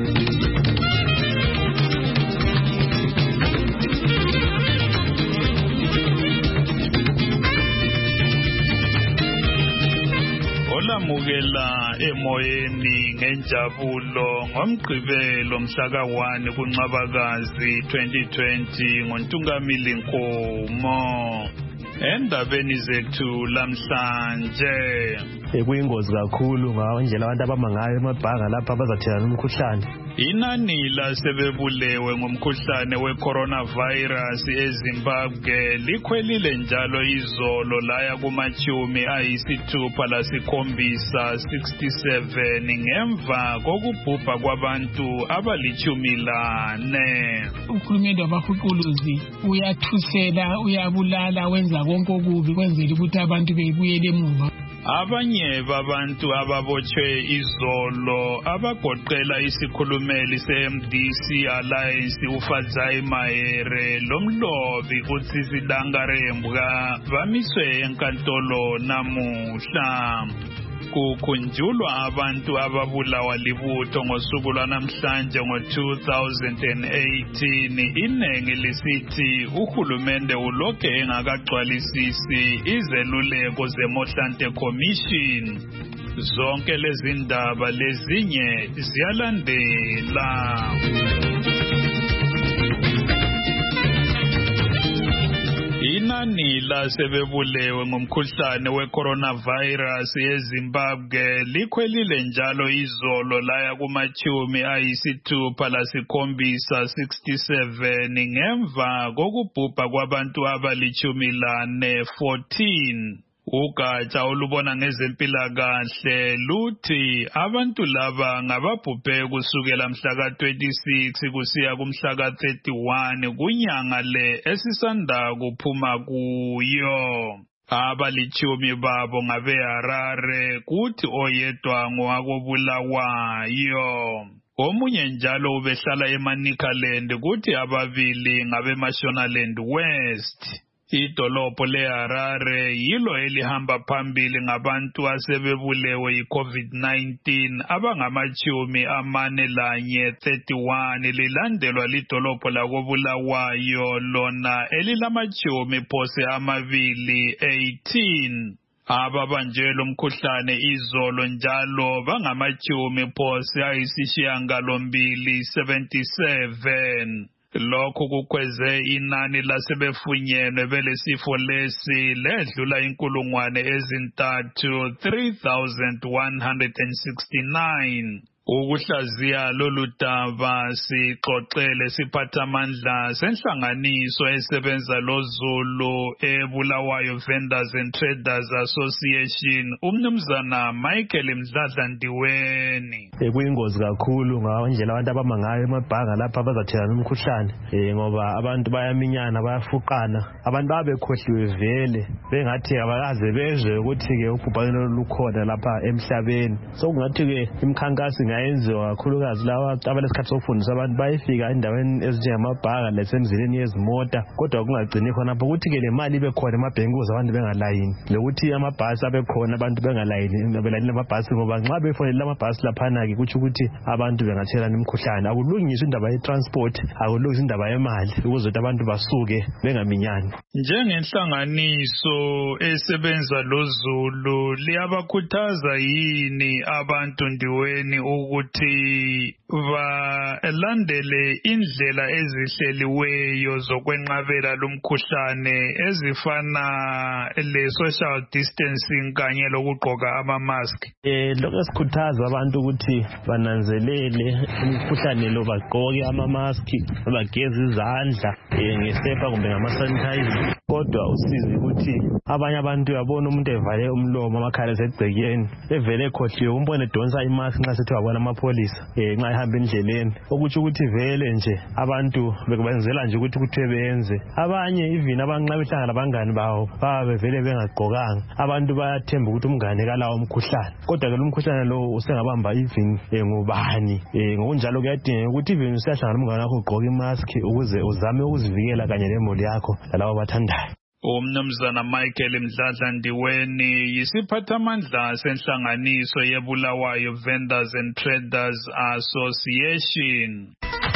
Olamukela emoyeni ngenjabulo ngomgqibelo mhlaka 1 kuNcwabakazi 2020 ngoNtungamili Nkomo. Endabeni zethu lamhlanje kuyingozi kakhulu ngendlela abantu abama ngayo emabhanga lapha bazathelana umkhuhlane. Inani lasebebulewe ngomkhuhlane we-coronavirus eZimbabwe likhwelile njalo izolo laya kuma-67 ngemva kokubhubha kwabantu abali-14. Uhulumende wabahuquluzi uyathusela, uyabulala, wenza konke okubi kwenzela ukuthi abantu bebuyele emuva. Abanye babantu ababotshwe izolo abagoqela isikhulumeli se-MDC Alliance uFadzai Mahere lomlobi uTsitsi Dangarembga bamiswe enkantolo namuhla. Kukhunjulwa abantu ababulawa libutho ngosuku lwanamhlanje ngo-2018. Inengi lisithi uhulumende ulokhe engakagcwalisisi izeluleko zeMohlante Commission. Zonke lezi ndaba lezinye ziyalandela. Inani lasebebulewe ngomkhuhlane we-coronavirus eZimbabwe likhwelile njalo izolo laya kuma-67 ngemva kokubhubha kwabantu abali-14. Ugatsha olubona ngezempilakahle luthi abantu laba ngababhubhe kusukela mhlaka 26 kusiya kumhlaka 31 kunyanga le esisanda kuphuma kuyo. Abali-10 babo ngabeHarare kuthi oyedwa ngowakobulawayo. Omunye njalo ubehlala eManicaland kuthi ababili ngabeMashonaland West. Idolobho leHarare yilo elihamba phambili ngabantu asebebulewe yi-COVID-19 abangama-41 lilandelwa lidolobho lakobulawayo lona elilama-18. Ababanjwe lomkhuhlane izolo njalo bangama-277. Lokhu kukweze inani lasebefunyenwe belesifo lesi ledlula 3,169. Ukuhlaziya lolu daba sixoxele siphathamandla senhlanganiso esebenza loZulu eBulawayo Vendors and Traders Association umnumzana Michael Mdladla Ndiweni. Kuyingozi kakhulu ngendlela abantu abama ngayo emabhanga lapha bazathelana umkhuhlane ngoba abantu bayaminyana bayafuqana, abantu babekhohliwe vele bengathi abakaze bezwe ukuthi-ke ubhubhane lukhona lapha emhlabeni. So kungathi-ke imikhankaso yenziwa kakhulukazi lawa abalesikhathi sokufundisa abantu bayifika endaweni ezinjengamabhanga lesemzileni yezimota, kodwa kungagcini khona lapho ukuthi-ke le mali ibe khona emabhenki ukuze abantu bengalayini, lokuthi amabhasi abe khona abantu bengalayini amabhasi, ngoba nxa befonela amabhasi laphana-ke kutsho ukuthi abantu bengathelana imikhuhlane. Akulungiswe indaba ye-transport, akulungiswe indaba yemali ukuze abantu basuke bengaminyani. Njengenhlanganiso esebenza loZulu liyabakhuthaza yini abantu Ndiweni ukuthi balandele indlela ezihleliweyo zokwenqabela lumkhuhlane ezifana le-social distancing kanye lokugqoka ama-mask? Lokho esikhuthaza abantu ukuthi bananzelele umkhuhlane lo, bagqoke ama-mask, bageze izandla ngesepa kumbe ngama-sanitizer. Kodwa usizi ukuthi abanye abantu yabona umuntu evale umlomo amakhala segcekeni evele ekhohliwe umbone edonsa imask nxa sethi wabona amapholisa nxa ehamba endleleni okutsho ukuthi vele nje abantu bekubenzela nje ukuthi kuthiwe benze. Abanye even abanxa behlangana labangani bawo babe vele bengagqokanga. Abantu bayathemba ukuthi umngane kalawo umkhuhlane, kodwa ke umkhuhlane lo usengabamba even ngubani. Ngokunjalo kuyadingeka ukuthi even usiyahlangana umngane wakho ugqoke imask ukuze uzame ukuzivikela kanye lemuli yakho lalabo bathandayo. Umnumzana Michael Mdladla Ndiweni yisiphathamandla senhlanganiso yeBulawayo Vendors and Traders Association.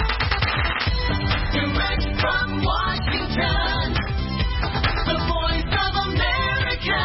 Direct from Washington, the Voice of America,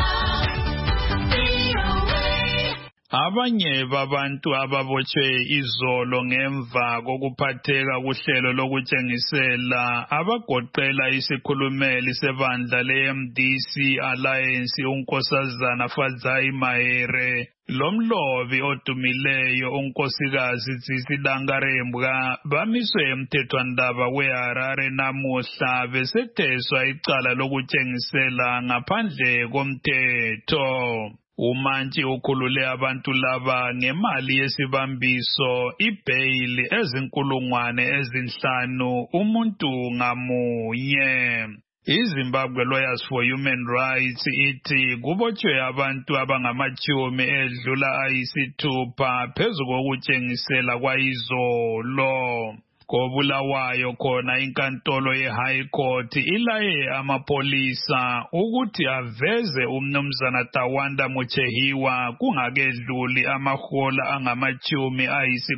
VOA. Abanye babantu ababotshwe izolo ngemva kokuphatheka kuhlelo lokutshengisela abagoqela isikhulumeli sebandla le-MDC Alliance uNkosazana Fadzai Mahere lomlobi odumileyo unkosikazi Tsitsi Dangarembga bamiswe emthethwandaba weHarare namuhla besetheswa icala lokutshengisela ngaphandle komthetho. Umantshi ukhulule abantu laba ngemali yesibambiso ibhayili $5,000 umuntu ngamunye. iZimbabwe Lawyers for Human Rights ithi kubotshwe abantu abangamachumi edlula ayisithupha phezu kokutshengisela kwayizolo. KoBulawayo khona inkantolo ye-High Court ilaye amapolisa ukuthi aveze umnumzana Tawanda Muchehiwa kungakedluli amahola angamachumi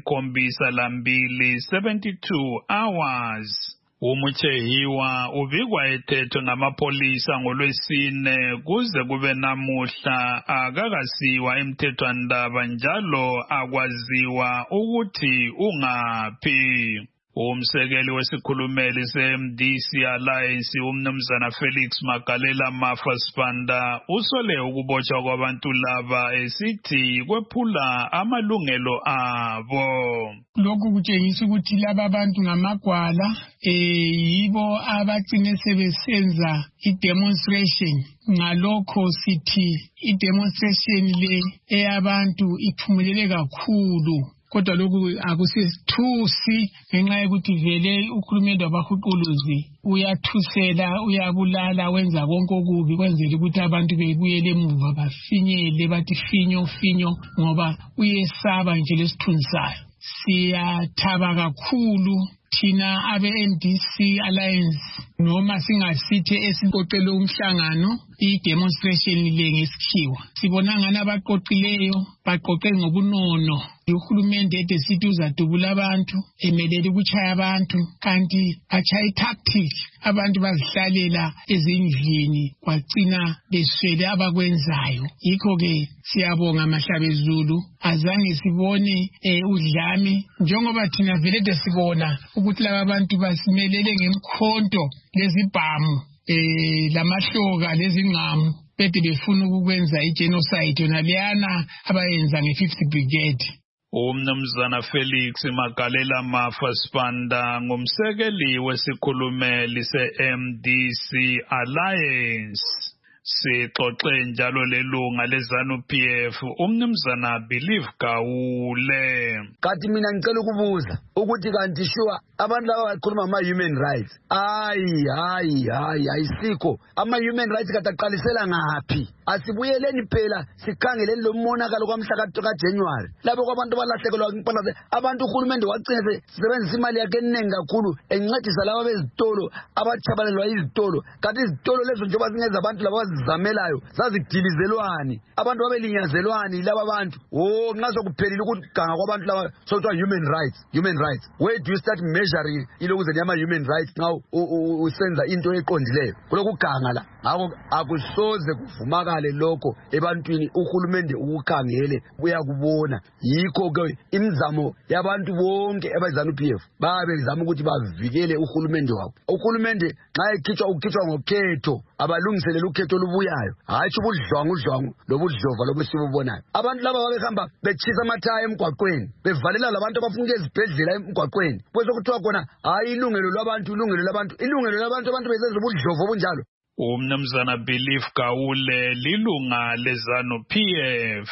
ayisi-72 72 hours. Umuchehiwa ubikwa ethethwe ngamapolisa ngoLwesine kuze kube namuhla akakasiwa emthethwandaba njalo akwaziwa ukuthi ungaphi. Umsekeli wesikhulumeli se-MDC Alliance umnumzana Felix Magalela Mafa-Sibanda usole ukubotshwa kwabantu laba esithi kwephula amalungelo abo. Lokhu kutshengisa ukuthi laba abantu ngamagwala yibo abagcine sebesenza i-demonstration. Ngalokho sithi i-demonstration le eyabantu iphumelele kakhulu. Kodwa lokhu akusithusi ngenxa yokuthi vele ukhulumende wabahuquluzi uyathusela uyabulala wenza konke okubi kwenzela ukuthi abantu bebuyele emuva bafinyele bathi finyo ngoba uyesaba nje lesithunzi sayo. Siyathaba kakhulu thina abe-MDC Alliance noma singasithi esiqoqele umhlangano i-demonstration le ngesikhiwa. Sibona ngani abaqoqileyo baqoqe ngobunono. Uhulumende ede sithi uzadubula abantu emelele ukuchaya abantu kanti achaya tactic abantu bazihlalela ezindlini kwagcina beswele abakwenzayo. Yikho ke siyabonga Mahlabezulu azange sibone udlame njengoba thina vele desibona ukuthi laba abantu basimelele ngemkhonto lezibhamu lamahloka lezingqamu bede befuna ukwenza igenocide yona leyana abayenza nge-50th Brigade. Umnumzana Felix Magalela Mafa-Sibanda ngumsekeli wesikhulumeli se-MDC Alliance. Sixoxe njalo lelunga leZANU-PF umnumzana Believe Gawule. Kanti mina ngicela ukubuza ukuthi kanti shuwa abantu laba bakhuluma ama-human rights ayisikho ama-human rights kade aqalisela ngaphi? Asibuyeleni phela sikhangeleni lo monakalo kwamhla kaJanuary labo kwabantu balahlekelwa impahla abantu uhulumende wagcina sebenzisa imali yakhe eningi kakhulu encedisa laba bezitolo abachabalelwa izitolo. Kanti izitolo lezo njengoba zingeza abantu laba bazizamelayo zazidilizelwani abantu babelinyazelwani laba bantu nxa sokuphelile ukuganga kwabantu laba sokuthiwa human rights. Where do you start measuring ilokuze ama-human rights nxa usenza into eqondileyo kulokuganga la? Ngakho akusoze kuvumakale lokho ebantwini uhulumende ukukhangele uyakubona. Yikho ke imizamo yabantu bonke abeZANU-PF bezama ukuthi bavikele uhulumende wabo. Uhulumende nxa ukhitshwa ngokhetho abalungiselele ukhetho olubuyayo hayi ubudlwangu lobudlova lobusibubonayo. Abantu laba babehamba bechisa amathaya emgwaqweni bevalela labantu abafuna ezibhedlela emgwaqweni bese kuthiwa khona hayi ilungelo labantu abantu besenza ubudlova obunjalo. Umnumzana Belief Kaule lilunga lezanu PF.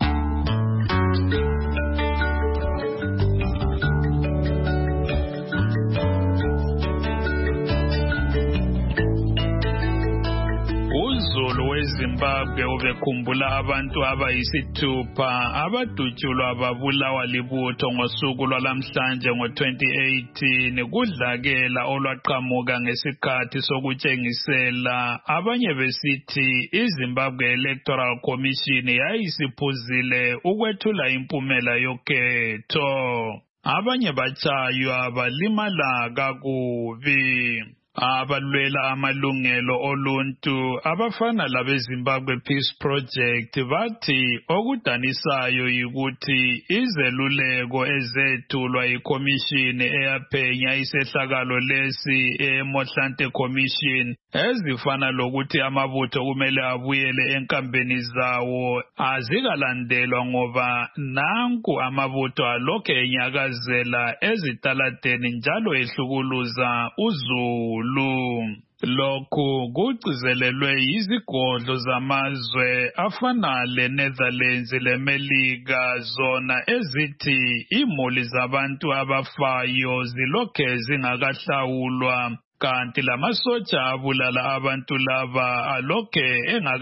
Uzulu weZimbabwe ubekhumbula abantu abayisithupha abadutshulwa babulawa libutho ngosuku lwalamhlanje ngo-2018 kudlakela olwaqhamuka ngesikhathi sokutshengisela abanye besithi iZimbabwe Electoral Commission yayisiphuzile ukwethula impumela yokhetho. Abanye batshaywa balimala kakubi. Abalwela amalungelo oluntu abafana labeZimbabwe Peace Project bathi okudanisayo yikuthi izeluleko ezethulwa yikomishini eyaphenya isehlakalo lesi eMotlanthe Commission ezifana lokuthi amabutho kumele abuyele enkambeni zawo azikalandelwa ngoba nanku amabutho alokhe enyakazela ezitaladeni njalo ehlukuluza uzulu. Lokhu kugcizelelwe izigodlo zamazwe afana leNetherlands leMelika zona ezithi imuli zabantu abafayo zilokhe zingakahlawulwa kanti lamasotsha abulala abantu laba alokhe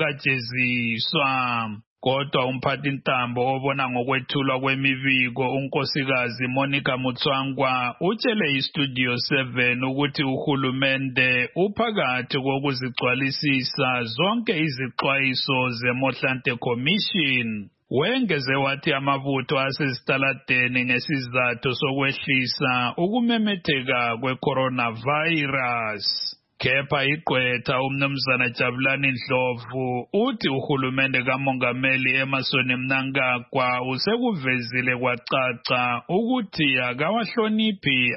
engakajeziswa. Kodwa umphathintambo obona ngokwethulwa kwemibiko unkosikazi Monica Mutswangwa utshele iStudio 7 ukuthi uhulumende uphakathi kokuzigcwalisisa zonke izixwayiso zeMotlanthe Commission. Wengeze wathi amabutho asezitaladeni ngesizathu sokwehlisa ukumemetheka kwe-coronavirus. Kepha igqwetha umnumzana Jabulani Ndlovu uthi uhulumende kamongameli Emmerson Mnangagwa usekuvezile kwacaca ukuthi akawahloniphi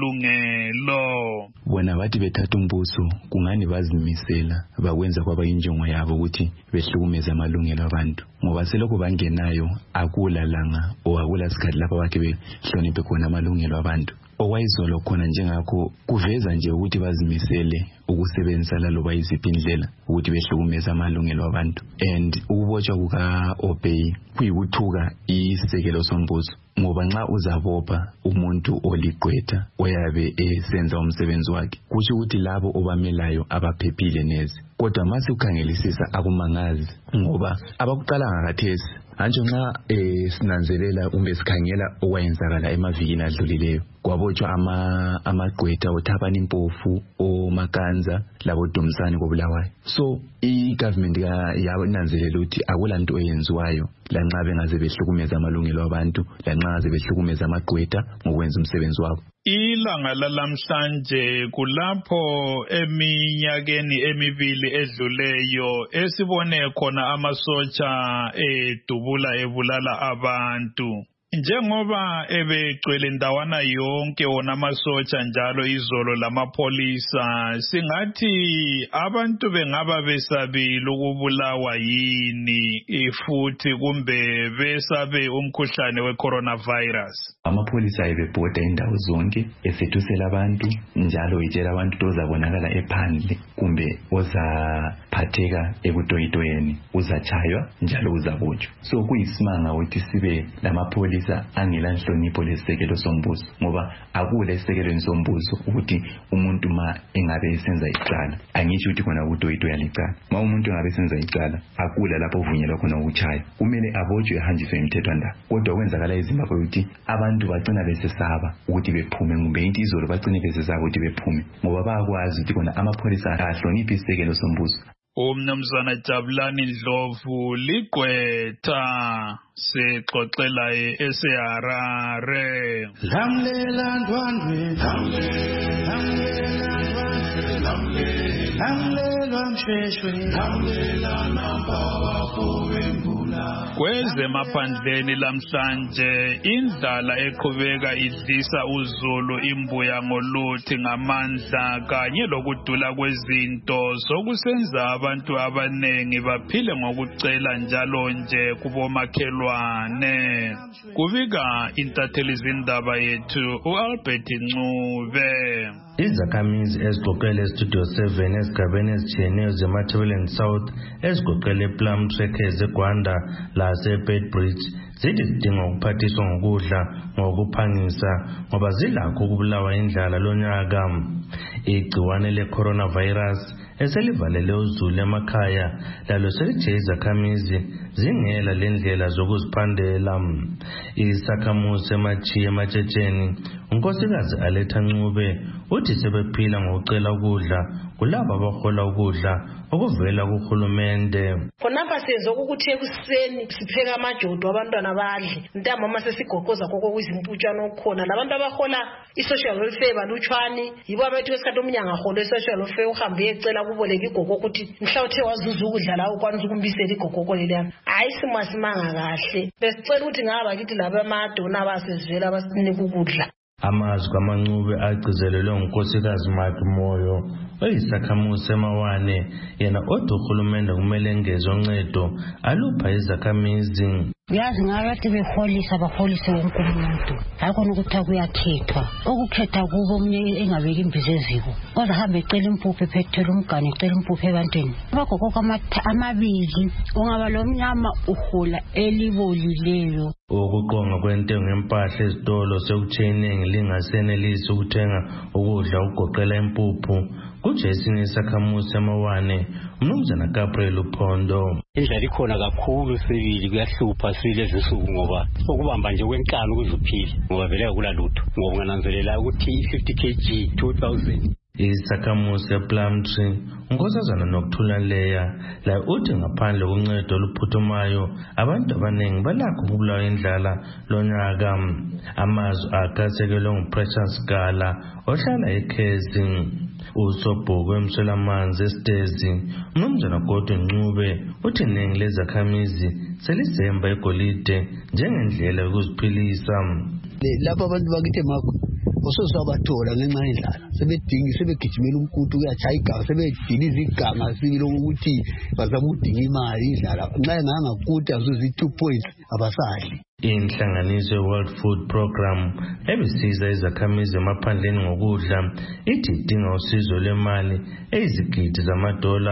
amalungelo. Bona bathi bethatha umbuso kungani bazimisela bakwenza kwaba injongo yabo ukuthi behlukumeze amalungelo abantu ngoba selokho bangenayo akulalanga okula sikhathi lapha bakhe behloniphe khona amalungelo abantu. Okwayizolo khona njengakho kuveza nje ukuthi bazimisele ukusebenzisa laloba iziphi indlela ukuthi behlukumeza amalungelo abantu. And ukubotshwa kuka-Obey kuyikuthuka isisekelo sombuso ngoba nxa uzabopha umuntu oligqwetha oyabe esenza umsebenzi wakhe kusho ukuthi labo obamelayo abaphephile neze. Kodwa mase ukhangelisisa akumangazi ngoba abakuqala ngakathesi anjo nxa sinanzelela umbe sikhangela okwayenzakala emavikini adlulileyo kwabotshwa amagqwetha othabani impofu oMakanza labo Domsani kobulawayo. So i-government yananzelela ukuthi akulanto eyenziwayo lanxa bengaze behlukumeza amalungelo abantu lanxa ngaze behlukumeza amagqwetha ngokwenza umsebenzi wabo. Ilanga lalamhlanje kulapho eminyakeni emibili edluleyo esibone khona amasotsha edubula ebulala abantu. Njengoba ebegcwele ndawana yonke wona amasotsha njalo izolo lamapolisa singathi abantu bengaba besabile ukubulawa yini futhi kumbe besabe umkhuhlane we-coronavirus. Amapolisa ebebhoda indawo zonke efethusela abantu njalo etshela abantu tozabonakala ephandle kumbe ozaphatheka ebutoyitoyeni uzatshaywa njalo uzabotshwa. So kuyisimanga ukuthi sibe lamapolisa angela nhlonipho lesisekelo sombuso ngoba akula esisekelweni sombuso ukuthi umuntu ma engabe esenza icala angisho ukuthi khona ubutoyito yalicala ma umuntu engabe esenza icala akula lapho uvunyelwa khona ukuchaya kumele abotshwe ehanjiswe imithethwandaba. Kodwa kwenzakala eZimbabwe ukuthi abantu bagcina besesaba ukuthi bephume kumbe into izolo bagcine besesaba ukuthi bephume ngoba bayakwazi ukuthi khona amapolisa ahloniphe isisekelo sombuso. Umnumzana Jabulani Ndlovu ligqwetha sexoxela eseHarare. Lamlela ndwandwe lamlela ndwandwe lamlela Kwezemaphandleni lamhlanje indlala eqhubeka idlisa uZulu imbuya ngoluthi ngamandla kanye lokudula kwezinto sokusenza abantu abanengi baphile ngokucela njalo nje kubomakhelwane. Kubika intatheli zindaba yethu uAlbert Ncube. Izakhamizi ezigoqele eStudio 7 ezigabeni ezitshiyeneyo zeMatabeleland South ezigoqele ePlum Trackers eGwanda laseBedbridge zithi zidinga ukuphathiswa ngokudla ngokuphangisa ngoba zilakho ukubulawa indlala lonyaka. Igciwane le-coronavirus eselivalele uZulu emakhaya lalo selithe izakhamizi zingela lendlela zokuziphandela. Isakhamuzi emachiye ematshetsheni unkosikazi Aletha Ncube uthi sebephila ngokucela ukudla kulabo abahola ukudla okuvela kuhulumende. Khonapha senze ukuthi ekuseni sipheka amajodo abantwana badle ntambama sesigoqoza koko kuzimputshana okukhona labantu abahola i-social welfare balutshwani yibo abethi kwesikhathi umnyanga aholo i-social welfare uhambe ecela kuboleka igogo ukuthi mhlawuthe wazuza ukudla la ukwanisa ukumbisela igogoko leliyana. Hayi simo asimanga kahle besicela ukuthi ngaba kithi laba amadona abasezivela abasinika ukudla. Amazwi kaMancube agcizelelwe ngunkosikazi Mike Moyo oyisakhamuzi semawane yena odwa uhulumende kumele engeze uncedo alupha izakhamizi. Uyazi ngakade beholisa baholise wonke umuntu hakhona ukuthi kuyakhethwa ukukhetha kubo omunye engabeki imbizo eziko kodwa hambe ecela impuphu ephethela umgane ecela impuphu ebantwini abagogo amabili ungaba lo mnyama uhola elibolileyo. Ukuqonga kwentengo empahla ezitolo sekutheni lingasenelisi ukuthenga ukudla ukugoqela impuphu kuje esinye isakhamuzi semawane umnumzana Gabriel Uphondo. Indlela ikhona kakhulu sibili kuyahlupha silezi nsuku ngoba ukubamba nje kwenkani ukuzuphila ngoba vele akulalutho ngoba ungananzelela ukuthi 50 kg 2000. Isakhamuzi ePlumtree unkosazana Nokuthula Leya la uthi ngaphandle kuncedo oluphuthumayo abantu abaningi balakho ukubulawa indlala lonyaka. Amazwi akasekelwe nguPrecious Gala ohlala eKhezi. Usobhuku emswelamanzi esitezi umnumzana Gordon Ncube uthi iningi lezakhamizi selizemba egolide njengendlela yokuziphilisa. Lapha abantu bakithi emakho osozabathola ngenxa yendlala sebegijimela umkutu kuyatshaya iganga sebediliza iganga sibilo ukuthi bazama ukudinga imali indlala nxa engangakuthi azuzi 2 points abasadli. Inhlanganiso ye-World Food Program ebisiza izakhamizi emaphandleni ngokudla ithi idinga usizo lwemali eyizigidi zamadola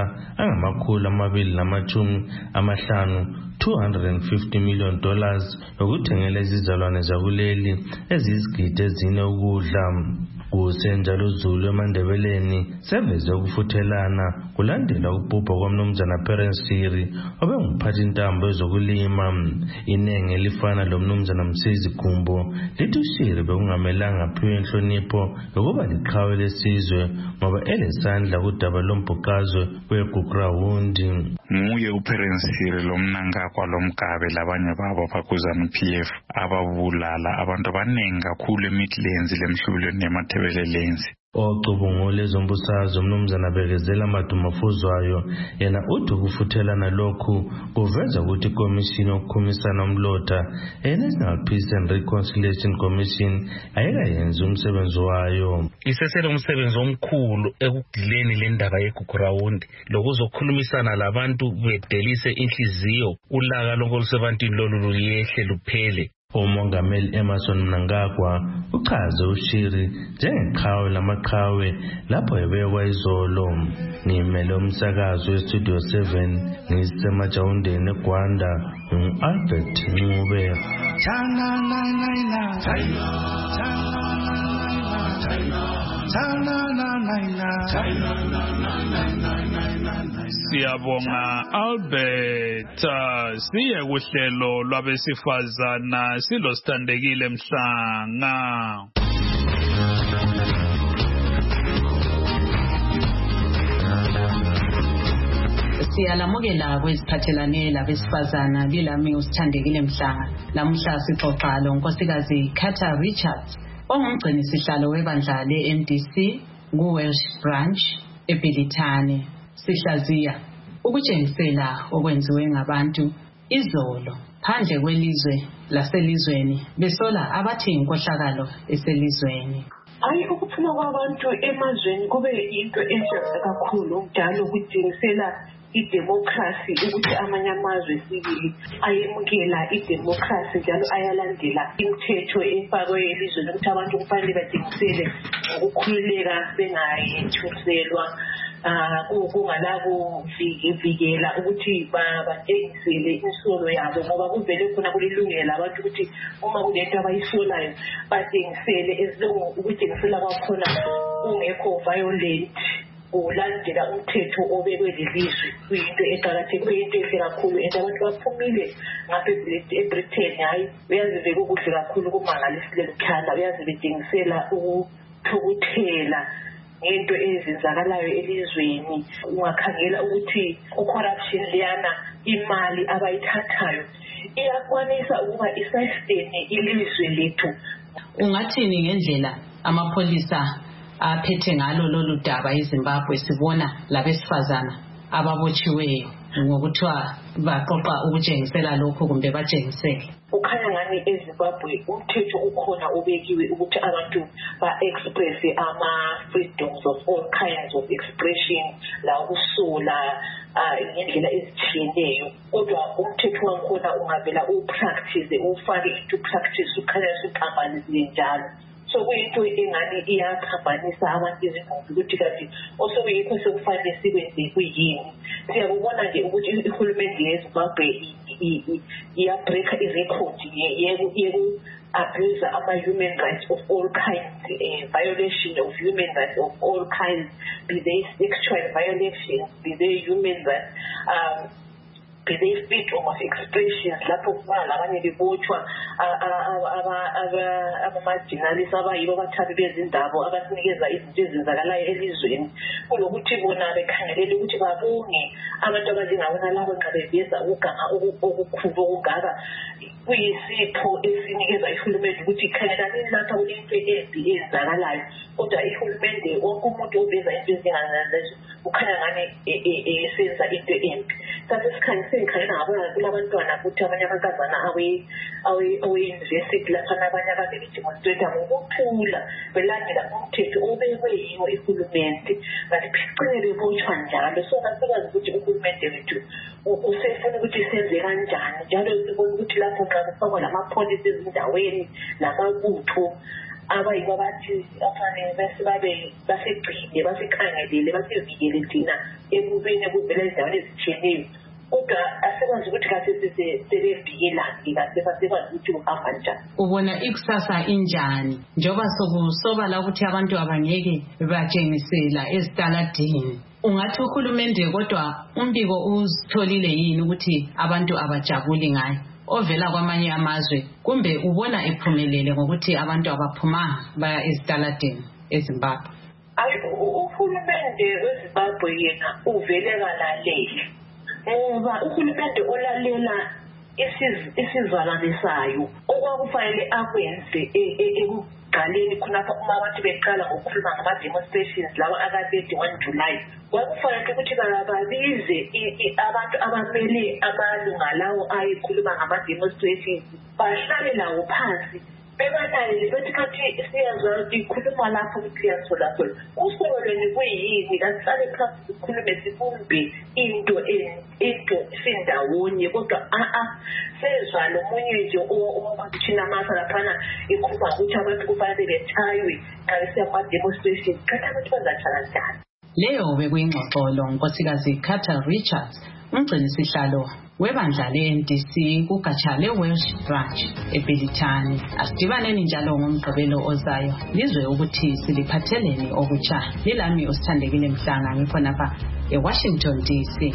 angama250 $250 million yokuthengela izizalwane zakuleli eziyizigidi ezine ukudla. Kusenjalo uZulu eMandebeleni seveze ukufuthelana kulandela ukubhubha kwamnumzana Perence Siri obengumphathi intambo ezokulima. Inenge elifana lomnumzana Msizi Khumbo lithi uShiri bekungamelanga aphiwe inhlonipho yokuba liqhawe lesizwe ngoba elesandla kudaba lombhuqazwe weGugurawundi. Nguye uPerence Siri lomnankakwa lomgabe labanye babo bakuzana PF ababulala abantu abaningi kakhulu eMidlands lemhlulweni neMatabeleland. Ocubungule ezombusazwe umnumzana Bekezela Madumafuzwayo yena uthi ukufuthelana lokhu kuveza ukuthi ikomishini yokukhumisana umlotha National Peace and Reconciliation Commission ayikayenzi umsebenzi wayo. Isesele umsebenzi omkhulu ekugileni lendaba yeGugurawundi lokuzokhulumisana labantu bedelise inhliziyo ulaka lonke olusebantwini lolu luyehle luphele. Umongameli Emerson Mnangagwa uchaze uShiri njengeqhawe lamaqhawe lapho ebekwa izolo. Ngimele umsakazo weStudio 7 ngisemajawundeni eGwanda uAlbert Ncube. Siyabonga Albert. Siye kuhlelo lwabesifazana silosithandekile Mhlanga. Siyalamukela kweziphathelane labesifazana lilami usithandekile Mhlanga. Lamuhla sixoxa lonkosikazi Kata Richards ongumgcini sihlalo webandla le-MDC ku-Welsh Branch eBhilithane. sihlaziya ukutshengisela okwenziwe ngabantu izolo phandle kwelizwe laselizweni besola abathi inkohlakalo eselizweni. Hayi, ukuphuma kwabantu emazweni kube yinto enhle kakhulu njalo kudingisela idemocracy ukuthi amanye amazwe sibili ayemukela idemocracy njalo ayalandela imithetho efakwe elizweni ukuthi abantu kufanele badingisele ngokukhululeka bengayethuselwa kungalabo vikela ukuthi batengisele insolo yabo ngoba kuvele khona kulilungela abantu ukuthi uma kunento abayisolayo batengisele ukutengisela kwakhona kungekho violent ulandela umthetho obekwe lelizwe kuyinto eqakathekile kuyinto ehle kakhulu and abantu baphumile ngapha eBritain hayi uyazi bekukuhle kakhulu kumangalisile lukhanda uyazi bedingisela ukuthukuthela ngento ezenzakalayo elizweni ungakhangela ukuthi ucorruption leyana imali abayithathayo iyakwanisa ukuba i-sustain ilizwe lethu. Ungathini ngendlela amapholisa aphethe ngalo lolu daba eZimbabwe sibona labesifazana ababotshiweyo ngokuthiwa baqoqa ukutshengisela lokho kumbe batshengisele? Ukhanya ngani eZimbabwe umthetho ukhona obekiwe ukuthi abantu ba-express ama-freedoms of all kinds of expression la ukusola ngendlela ezitshiyeneyo kodwa umthetho wakhona ungavela upractice ufake into practice ukhanya suphambanisile njalo. So kuyinto engani iyaphambanisa abantu izingozi ukuthi kanti osokuyikho sekufanele sikwenze kuyini. Siyakubona nje ukuthi uhulumende yeZimbabwe iyabreaka irecord yeku-abuse ama-human rights of all kinds, violation of human rights of all kinds, be they sexual violations, be they human rights, be they freedom of expressions lapho kubona labanye bebotshwa abama-journalists abayibo abathathi bezindaba abasinikeza izinto ezenzakalayo elizweni kulokuthi bona bekhangelele ukuthi babonge abantu abanjengabona labo nxa beveza ukuganga okukhulu okungaka kuyisipho esinikeza ihulumende ukuthi khangelani lapha kulento embi eyenzakalayo kodwa ihulumende wonke umuntu oveza into ezinjengalezo ukhanya ngani esenza into embi. Kanti sikhangela ngabona kulabantwana futhi abanye abantazana awe-university lapha nabanye abanye bedemonstrate ngokuthula belandela umthetho obekwe yiwo ihulumende kanti phicine bebotshwa njalo. So kasikwazi ukuthi uhulumende wethu usefuna ukuthi senze kanjani njalo sibona ukuthi lapho nxa kufakwa lamapholisi ezindaweni lamabutho abayibo abathi afanele babe basigcine basikhangelele basivikele thina ekubeni kuvela ezindaweni ezitshiyeneyo kodwa asikwazi ukuthi kahle sebevikelani kahle asikwazi ukuthi kuhamba njani. Ubona ikusasa injani njengoba sokusobala ukuthi abantu abangeke batshengisela ezitaladini? Ungathi uhulumende kodwa umbiko uzitholile yini ukuthi abantu abajabuli ngayo ovela kwamanye amazwe kumbe ubona ephumelele ngokuthi abantu abaphumanga baya ezitaladini eZimbabwe? Uhulumende weZimbabwe yena uvele kalalele ngoba uhulumende olalela isizalanisayo okwakufanele akwenze ekuqaleni khonapha uma abantu beqala ngokukhuluma ngama-demonstrations lawa akade 1 July kwakufanele ukuthi babize abantu abamele amalunga lawo ayekhuluma ngama-demonstrations bahlale lawo phansi bebalalele bethi kanti siyazwa ikhuluma lapho kuyasola usolo lweni kuyini kasihlale phansi sikhulume sibumbe into sindawonye kodwa sezwa lo munye nje othina masa laphana ikhuluma ukuthi abantu kufanele betshaywe xa besiya kuma-demonstration kanti abantu bazatshana njani. Leyo bekuyingxoxo lonkosikazi Carter Richards umgcinisihlalo webandla le-NDC kugatsha le-Welsh branch eBelitani. Asidibaneni njalo ngomgqibelo ozayo lizwe ukuthi siliphatheleni okutsha. Lilami usithandekile Mhlanga ngikhonapha eWashington DC.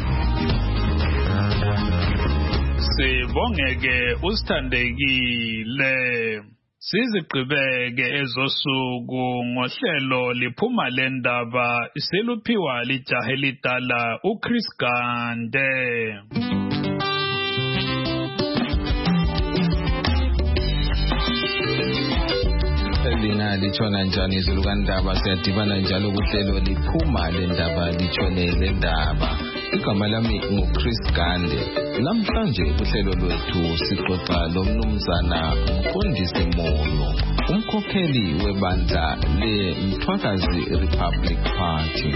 Sibongeke usithandekile. Sizigqibeke ezosuku ngohlelo liphuma lendaba iseluphiwa lijahe lidala uChris Gande. Molinga litshona njani izulu kandaba siyadibana njalo kuhlelo liphuma lendaba litshone lendaba. Igama lami nguChris Gande. Namhlanje kuhlelo lwethu sixoxa lomnumzana Mqondisi Moyo, umkhokheli webandla leMthwakazi Republic Party.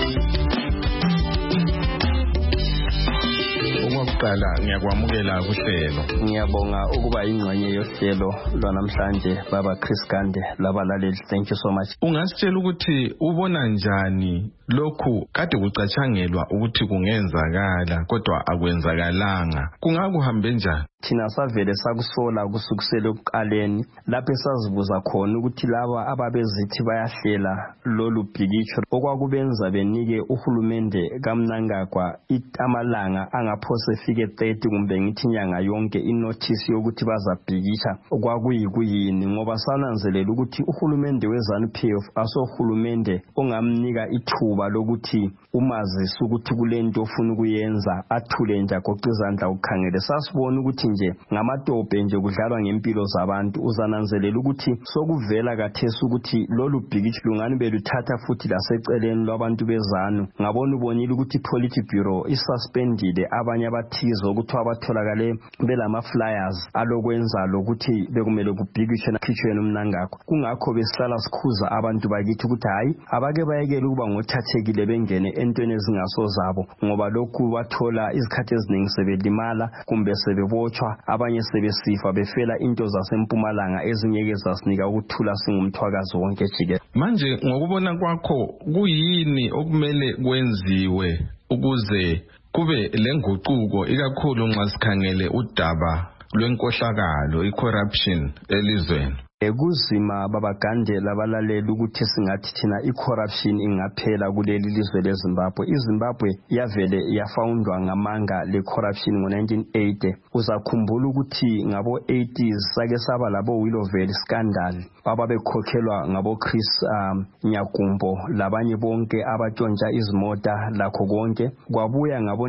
Okokuqala ngiyakwamukela kuhlelo. Ngiyabonga ukuba ingxenye yohlelo lwanamhlanje baba Chris Gande labalaleli. Thank you so much. Ungasitshela ukuthi ubona njani lokhu kade kucatshangelwa ukuthi kungenzakala kodwa akwenzakalanga, kungakuhambe njani? Thina savele sakusola kusukusela ekuqaleni lapho sazibuza khona ukuthi laba ababezithi bayahlela lolu bhikisho okwakubenza benike uhulumende kaMnangagwa amalanga angaphose fike 30 kumbe ngithi inyanga yonke inotice yokuthi bazabhikisha okwakuyikuyini, ngoba sananzelela ukuthi uhulumende weZANU-PF asohulumende ongamnika ithuba lokuthi umazisi ukuthi kulento ofuna ukuyenza athule nje agoqe izandla ukukhangele. Sasibona ukuthi nje ngamadobhe nje kudlalwa ngempilo zabantu. Uzananzelela ukuthi sokuvela kathesi ukuthi lolu bhikisho lungani beluthatha futhi laseceleni lwabantu beZANU. Ngabona ubonile ukuthi Polity Bureau isuspendile abanye abathize ukuthi abatholakale belama flyers alokwenza lokuthi bekumele kubhikishwe nakhitshweni uMnangagwa. Kungakho besihlala sikhuza abantu bakithi ukuthi hayi abake bayekele ukuba ngothathekile bengene entweni ezingasozabo, ngoba lokhu bathola izikhathi eziningi sebelimala kumbe sebebotshwa, abanye sebesifa befela into zaseMpumalanga ezingeke zasinika ukuthula singumthwakazi wonke jike. Manje ngokubona kwakho kuyini okumele kwenziwe ukuze kube lenguquko, ikakhulu nxa sikhangele udaba lwenkohlakalo icorruption elizweni? Ekuzima baba Gande labalaleli ukuthi singathi thina icorruption ingaphela kuleli lizwe leZimbabwe. iZimbabwe yavele yafoundwa ngamanga lecorruption ngo1980. Uzakhumbula ukuthi ngabo 80s sake saba labo Willowvale scandal ababekhokhelwa ngabo Chris Nyakumbo labanye bonke abatshontsha izimota lakho konke. Kwabuya ngabo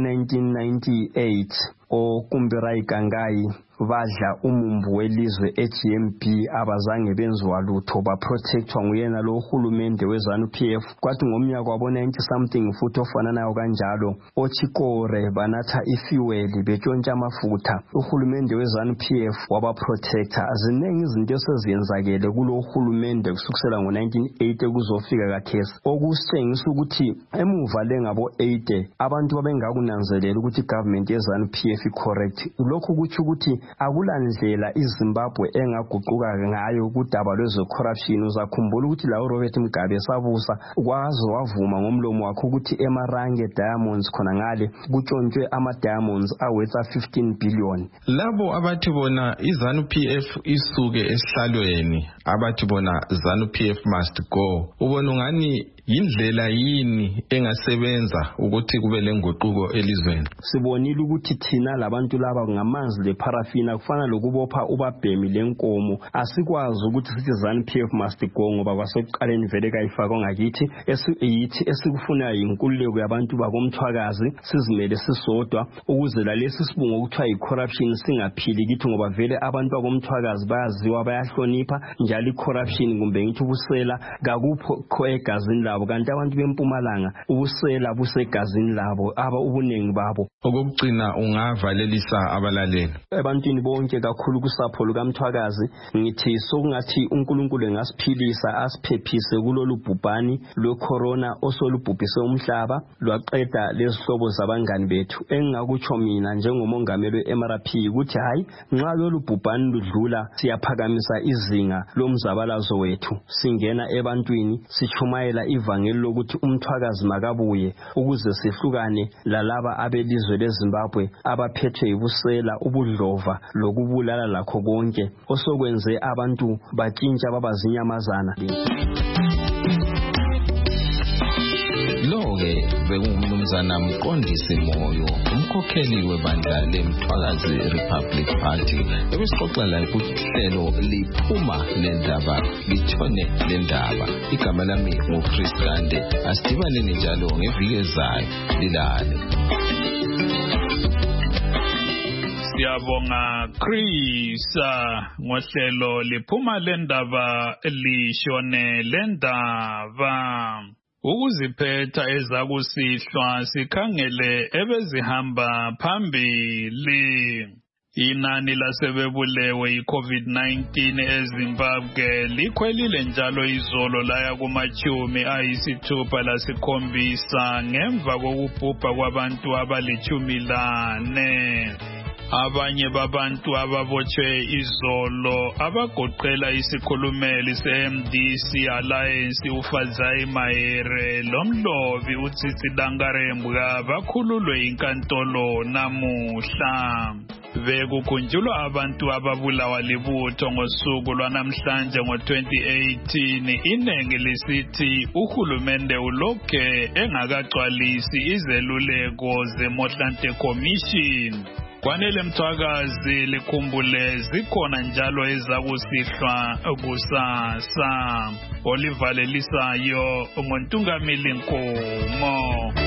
1998 oKumbirai Kangai badla umumbu welizwe eGMB abazange benziwa lutho, baprotectwa nguyena lo hulumende weZANU-PF. Kwathi ngomnyaka wabo 90 something futhi ofananayo kanjalo oChikore banatha ifuel betshontsha amafutha, uhulumende weZANU-PF wabaprotector. Ziningi izinto eseziyenzakele kulo hulumende kusukela ngo1980 kuzofika kathesi, okusitshengisa ukuthi emuva lengabo 80 abantu babengakunanzelela ukuthi government yeZANU-PF correct. Lokhu kuthi ukuthi akulandlela iZimbabwe engaguquka ngayo kudaba lwezecorruption. Uzakhumbula ukuthi la uRobert Mugabe sabusa kwazo wavuma ngomlomo wakhe ukuthi eMarange Diamonds khona ngale kutshontshwe ama-diamonds awetha 15 billion. Labo abathi bona iZANU-PF isuke esihlalweni, abathi bona ZANU-PF must go, ubona ungani yindlela yini engasebenza ukuthi kube lenguquko elizweni? Sibonile ukuthi thina labantu laba ngamanzi leparafina kufana lokubopha ubabhemi lenkomo. Asikwazi ukuthi sithi ZANU-PF must go ngoba kwasekuqaleni vele kayifaka ngakithi esiyithi esikufunayo inkululeko yabantu bakomthwakazi, sizimele sisodwa ukuze lalesi sibungo ukuthiwa icorruption singaphili kithi, ngoba vele abantu bakomthwakazi bayaziwa bayahlonipha njalo icorruption kumbe ngithi ubusela kakupho egazini labo, kanti abantu beMpumalanga ubusela busegazini labo ubunengi babo. Okugcina ungavalelisa abalaleli ebantwini bonke kakhulu kusapho lukaMthwakazi, ngithi sokungathi uNkulunkulu engasiphilisa asiphephise kulolu bhubhani lwecorona osolubhubhise umhlaba lwaqeda lezihlobo zabangani bethu. Engingakutsho mina njengomongameli weMRP ukuthi hayi, nxa lolu bhubhani ludlula siyaphakamisa izinga lomzabalazo wethu, singena ebantwini sichumayela ivangeli lokuthi umthwakazi makabuye ukuze sihlukane lalaba abelizwe leZimbabwe abaphethwe yibusela, ubudlova lokubulala lakho konke osokwenze abantu batshintsha babazinyamazana. Lo-ke bekungumnumzana Mqondisi Moyo, umkhokheli webandla leMthwakazi Republic Party. Ebesixoxa la kuhlelo liphuma lendaba litshone lendaba. Igama lami nguChris Gande. Asidibaneni njalo ngeviki ezayo, lilale. Siyabonga Chris ngohlelo liphuma lendaba lishone lendaba. Ukuziphetha ezakusihlwa sikhangele ebezihamba phambili. Inani lasebebulewe i-COVID-19 eZimbabwe likhwelile njalo izolo laya kumachumi ayisithupha lasikhombisa ngemva kokubhubha kwabantu abali-14. Abanye babantu ababotshwe izolo abagoqela isikhulumeli se-MDC Alliance uFadzayi Mahere lomlobi uTsitsi Dangarembga bakhululwe inkantolo namuhla. Bekukhunjulwa abantu ababulawa libutho ngosuku lwanamhlanje ngo-2018. Iningi lisithi uhulumende ulokhe engakagcwalisi izeluleko zeMohlante Commission. Kwanele Mthwakazi likhumbule zikhona njalo ezakusihlwa kusasa. Oliver Lelisayo, uMontungameli Nkomo.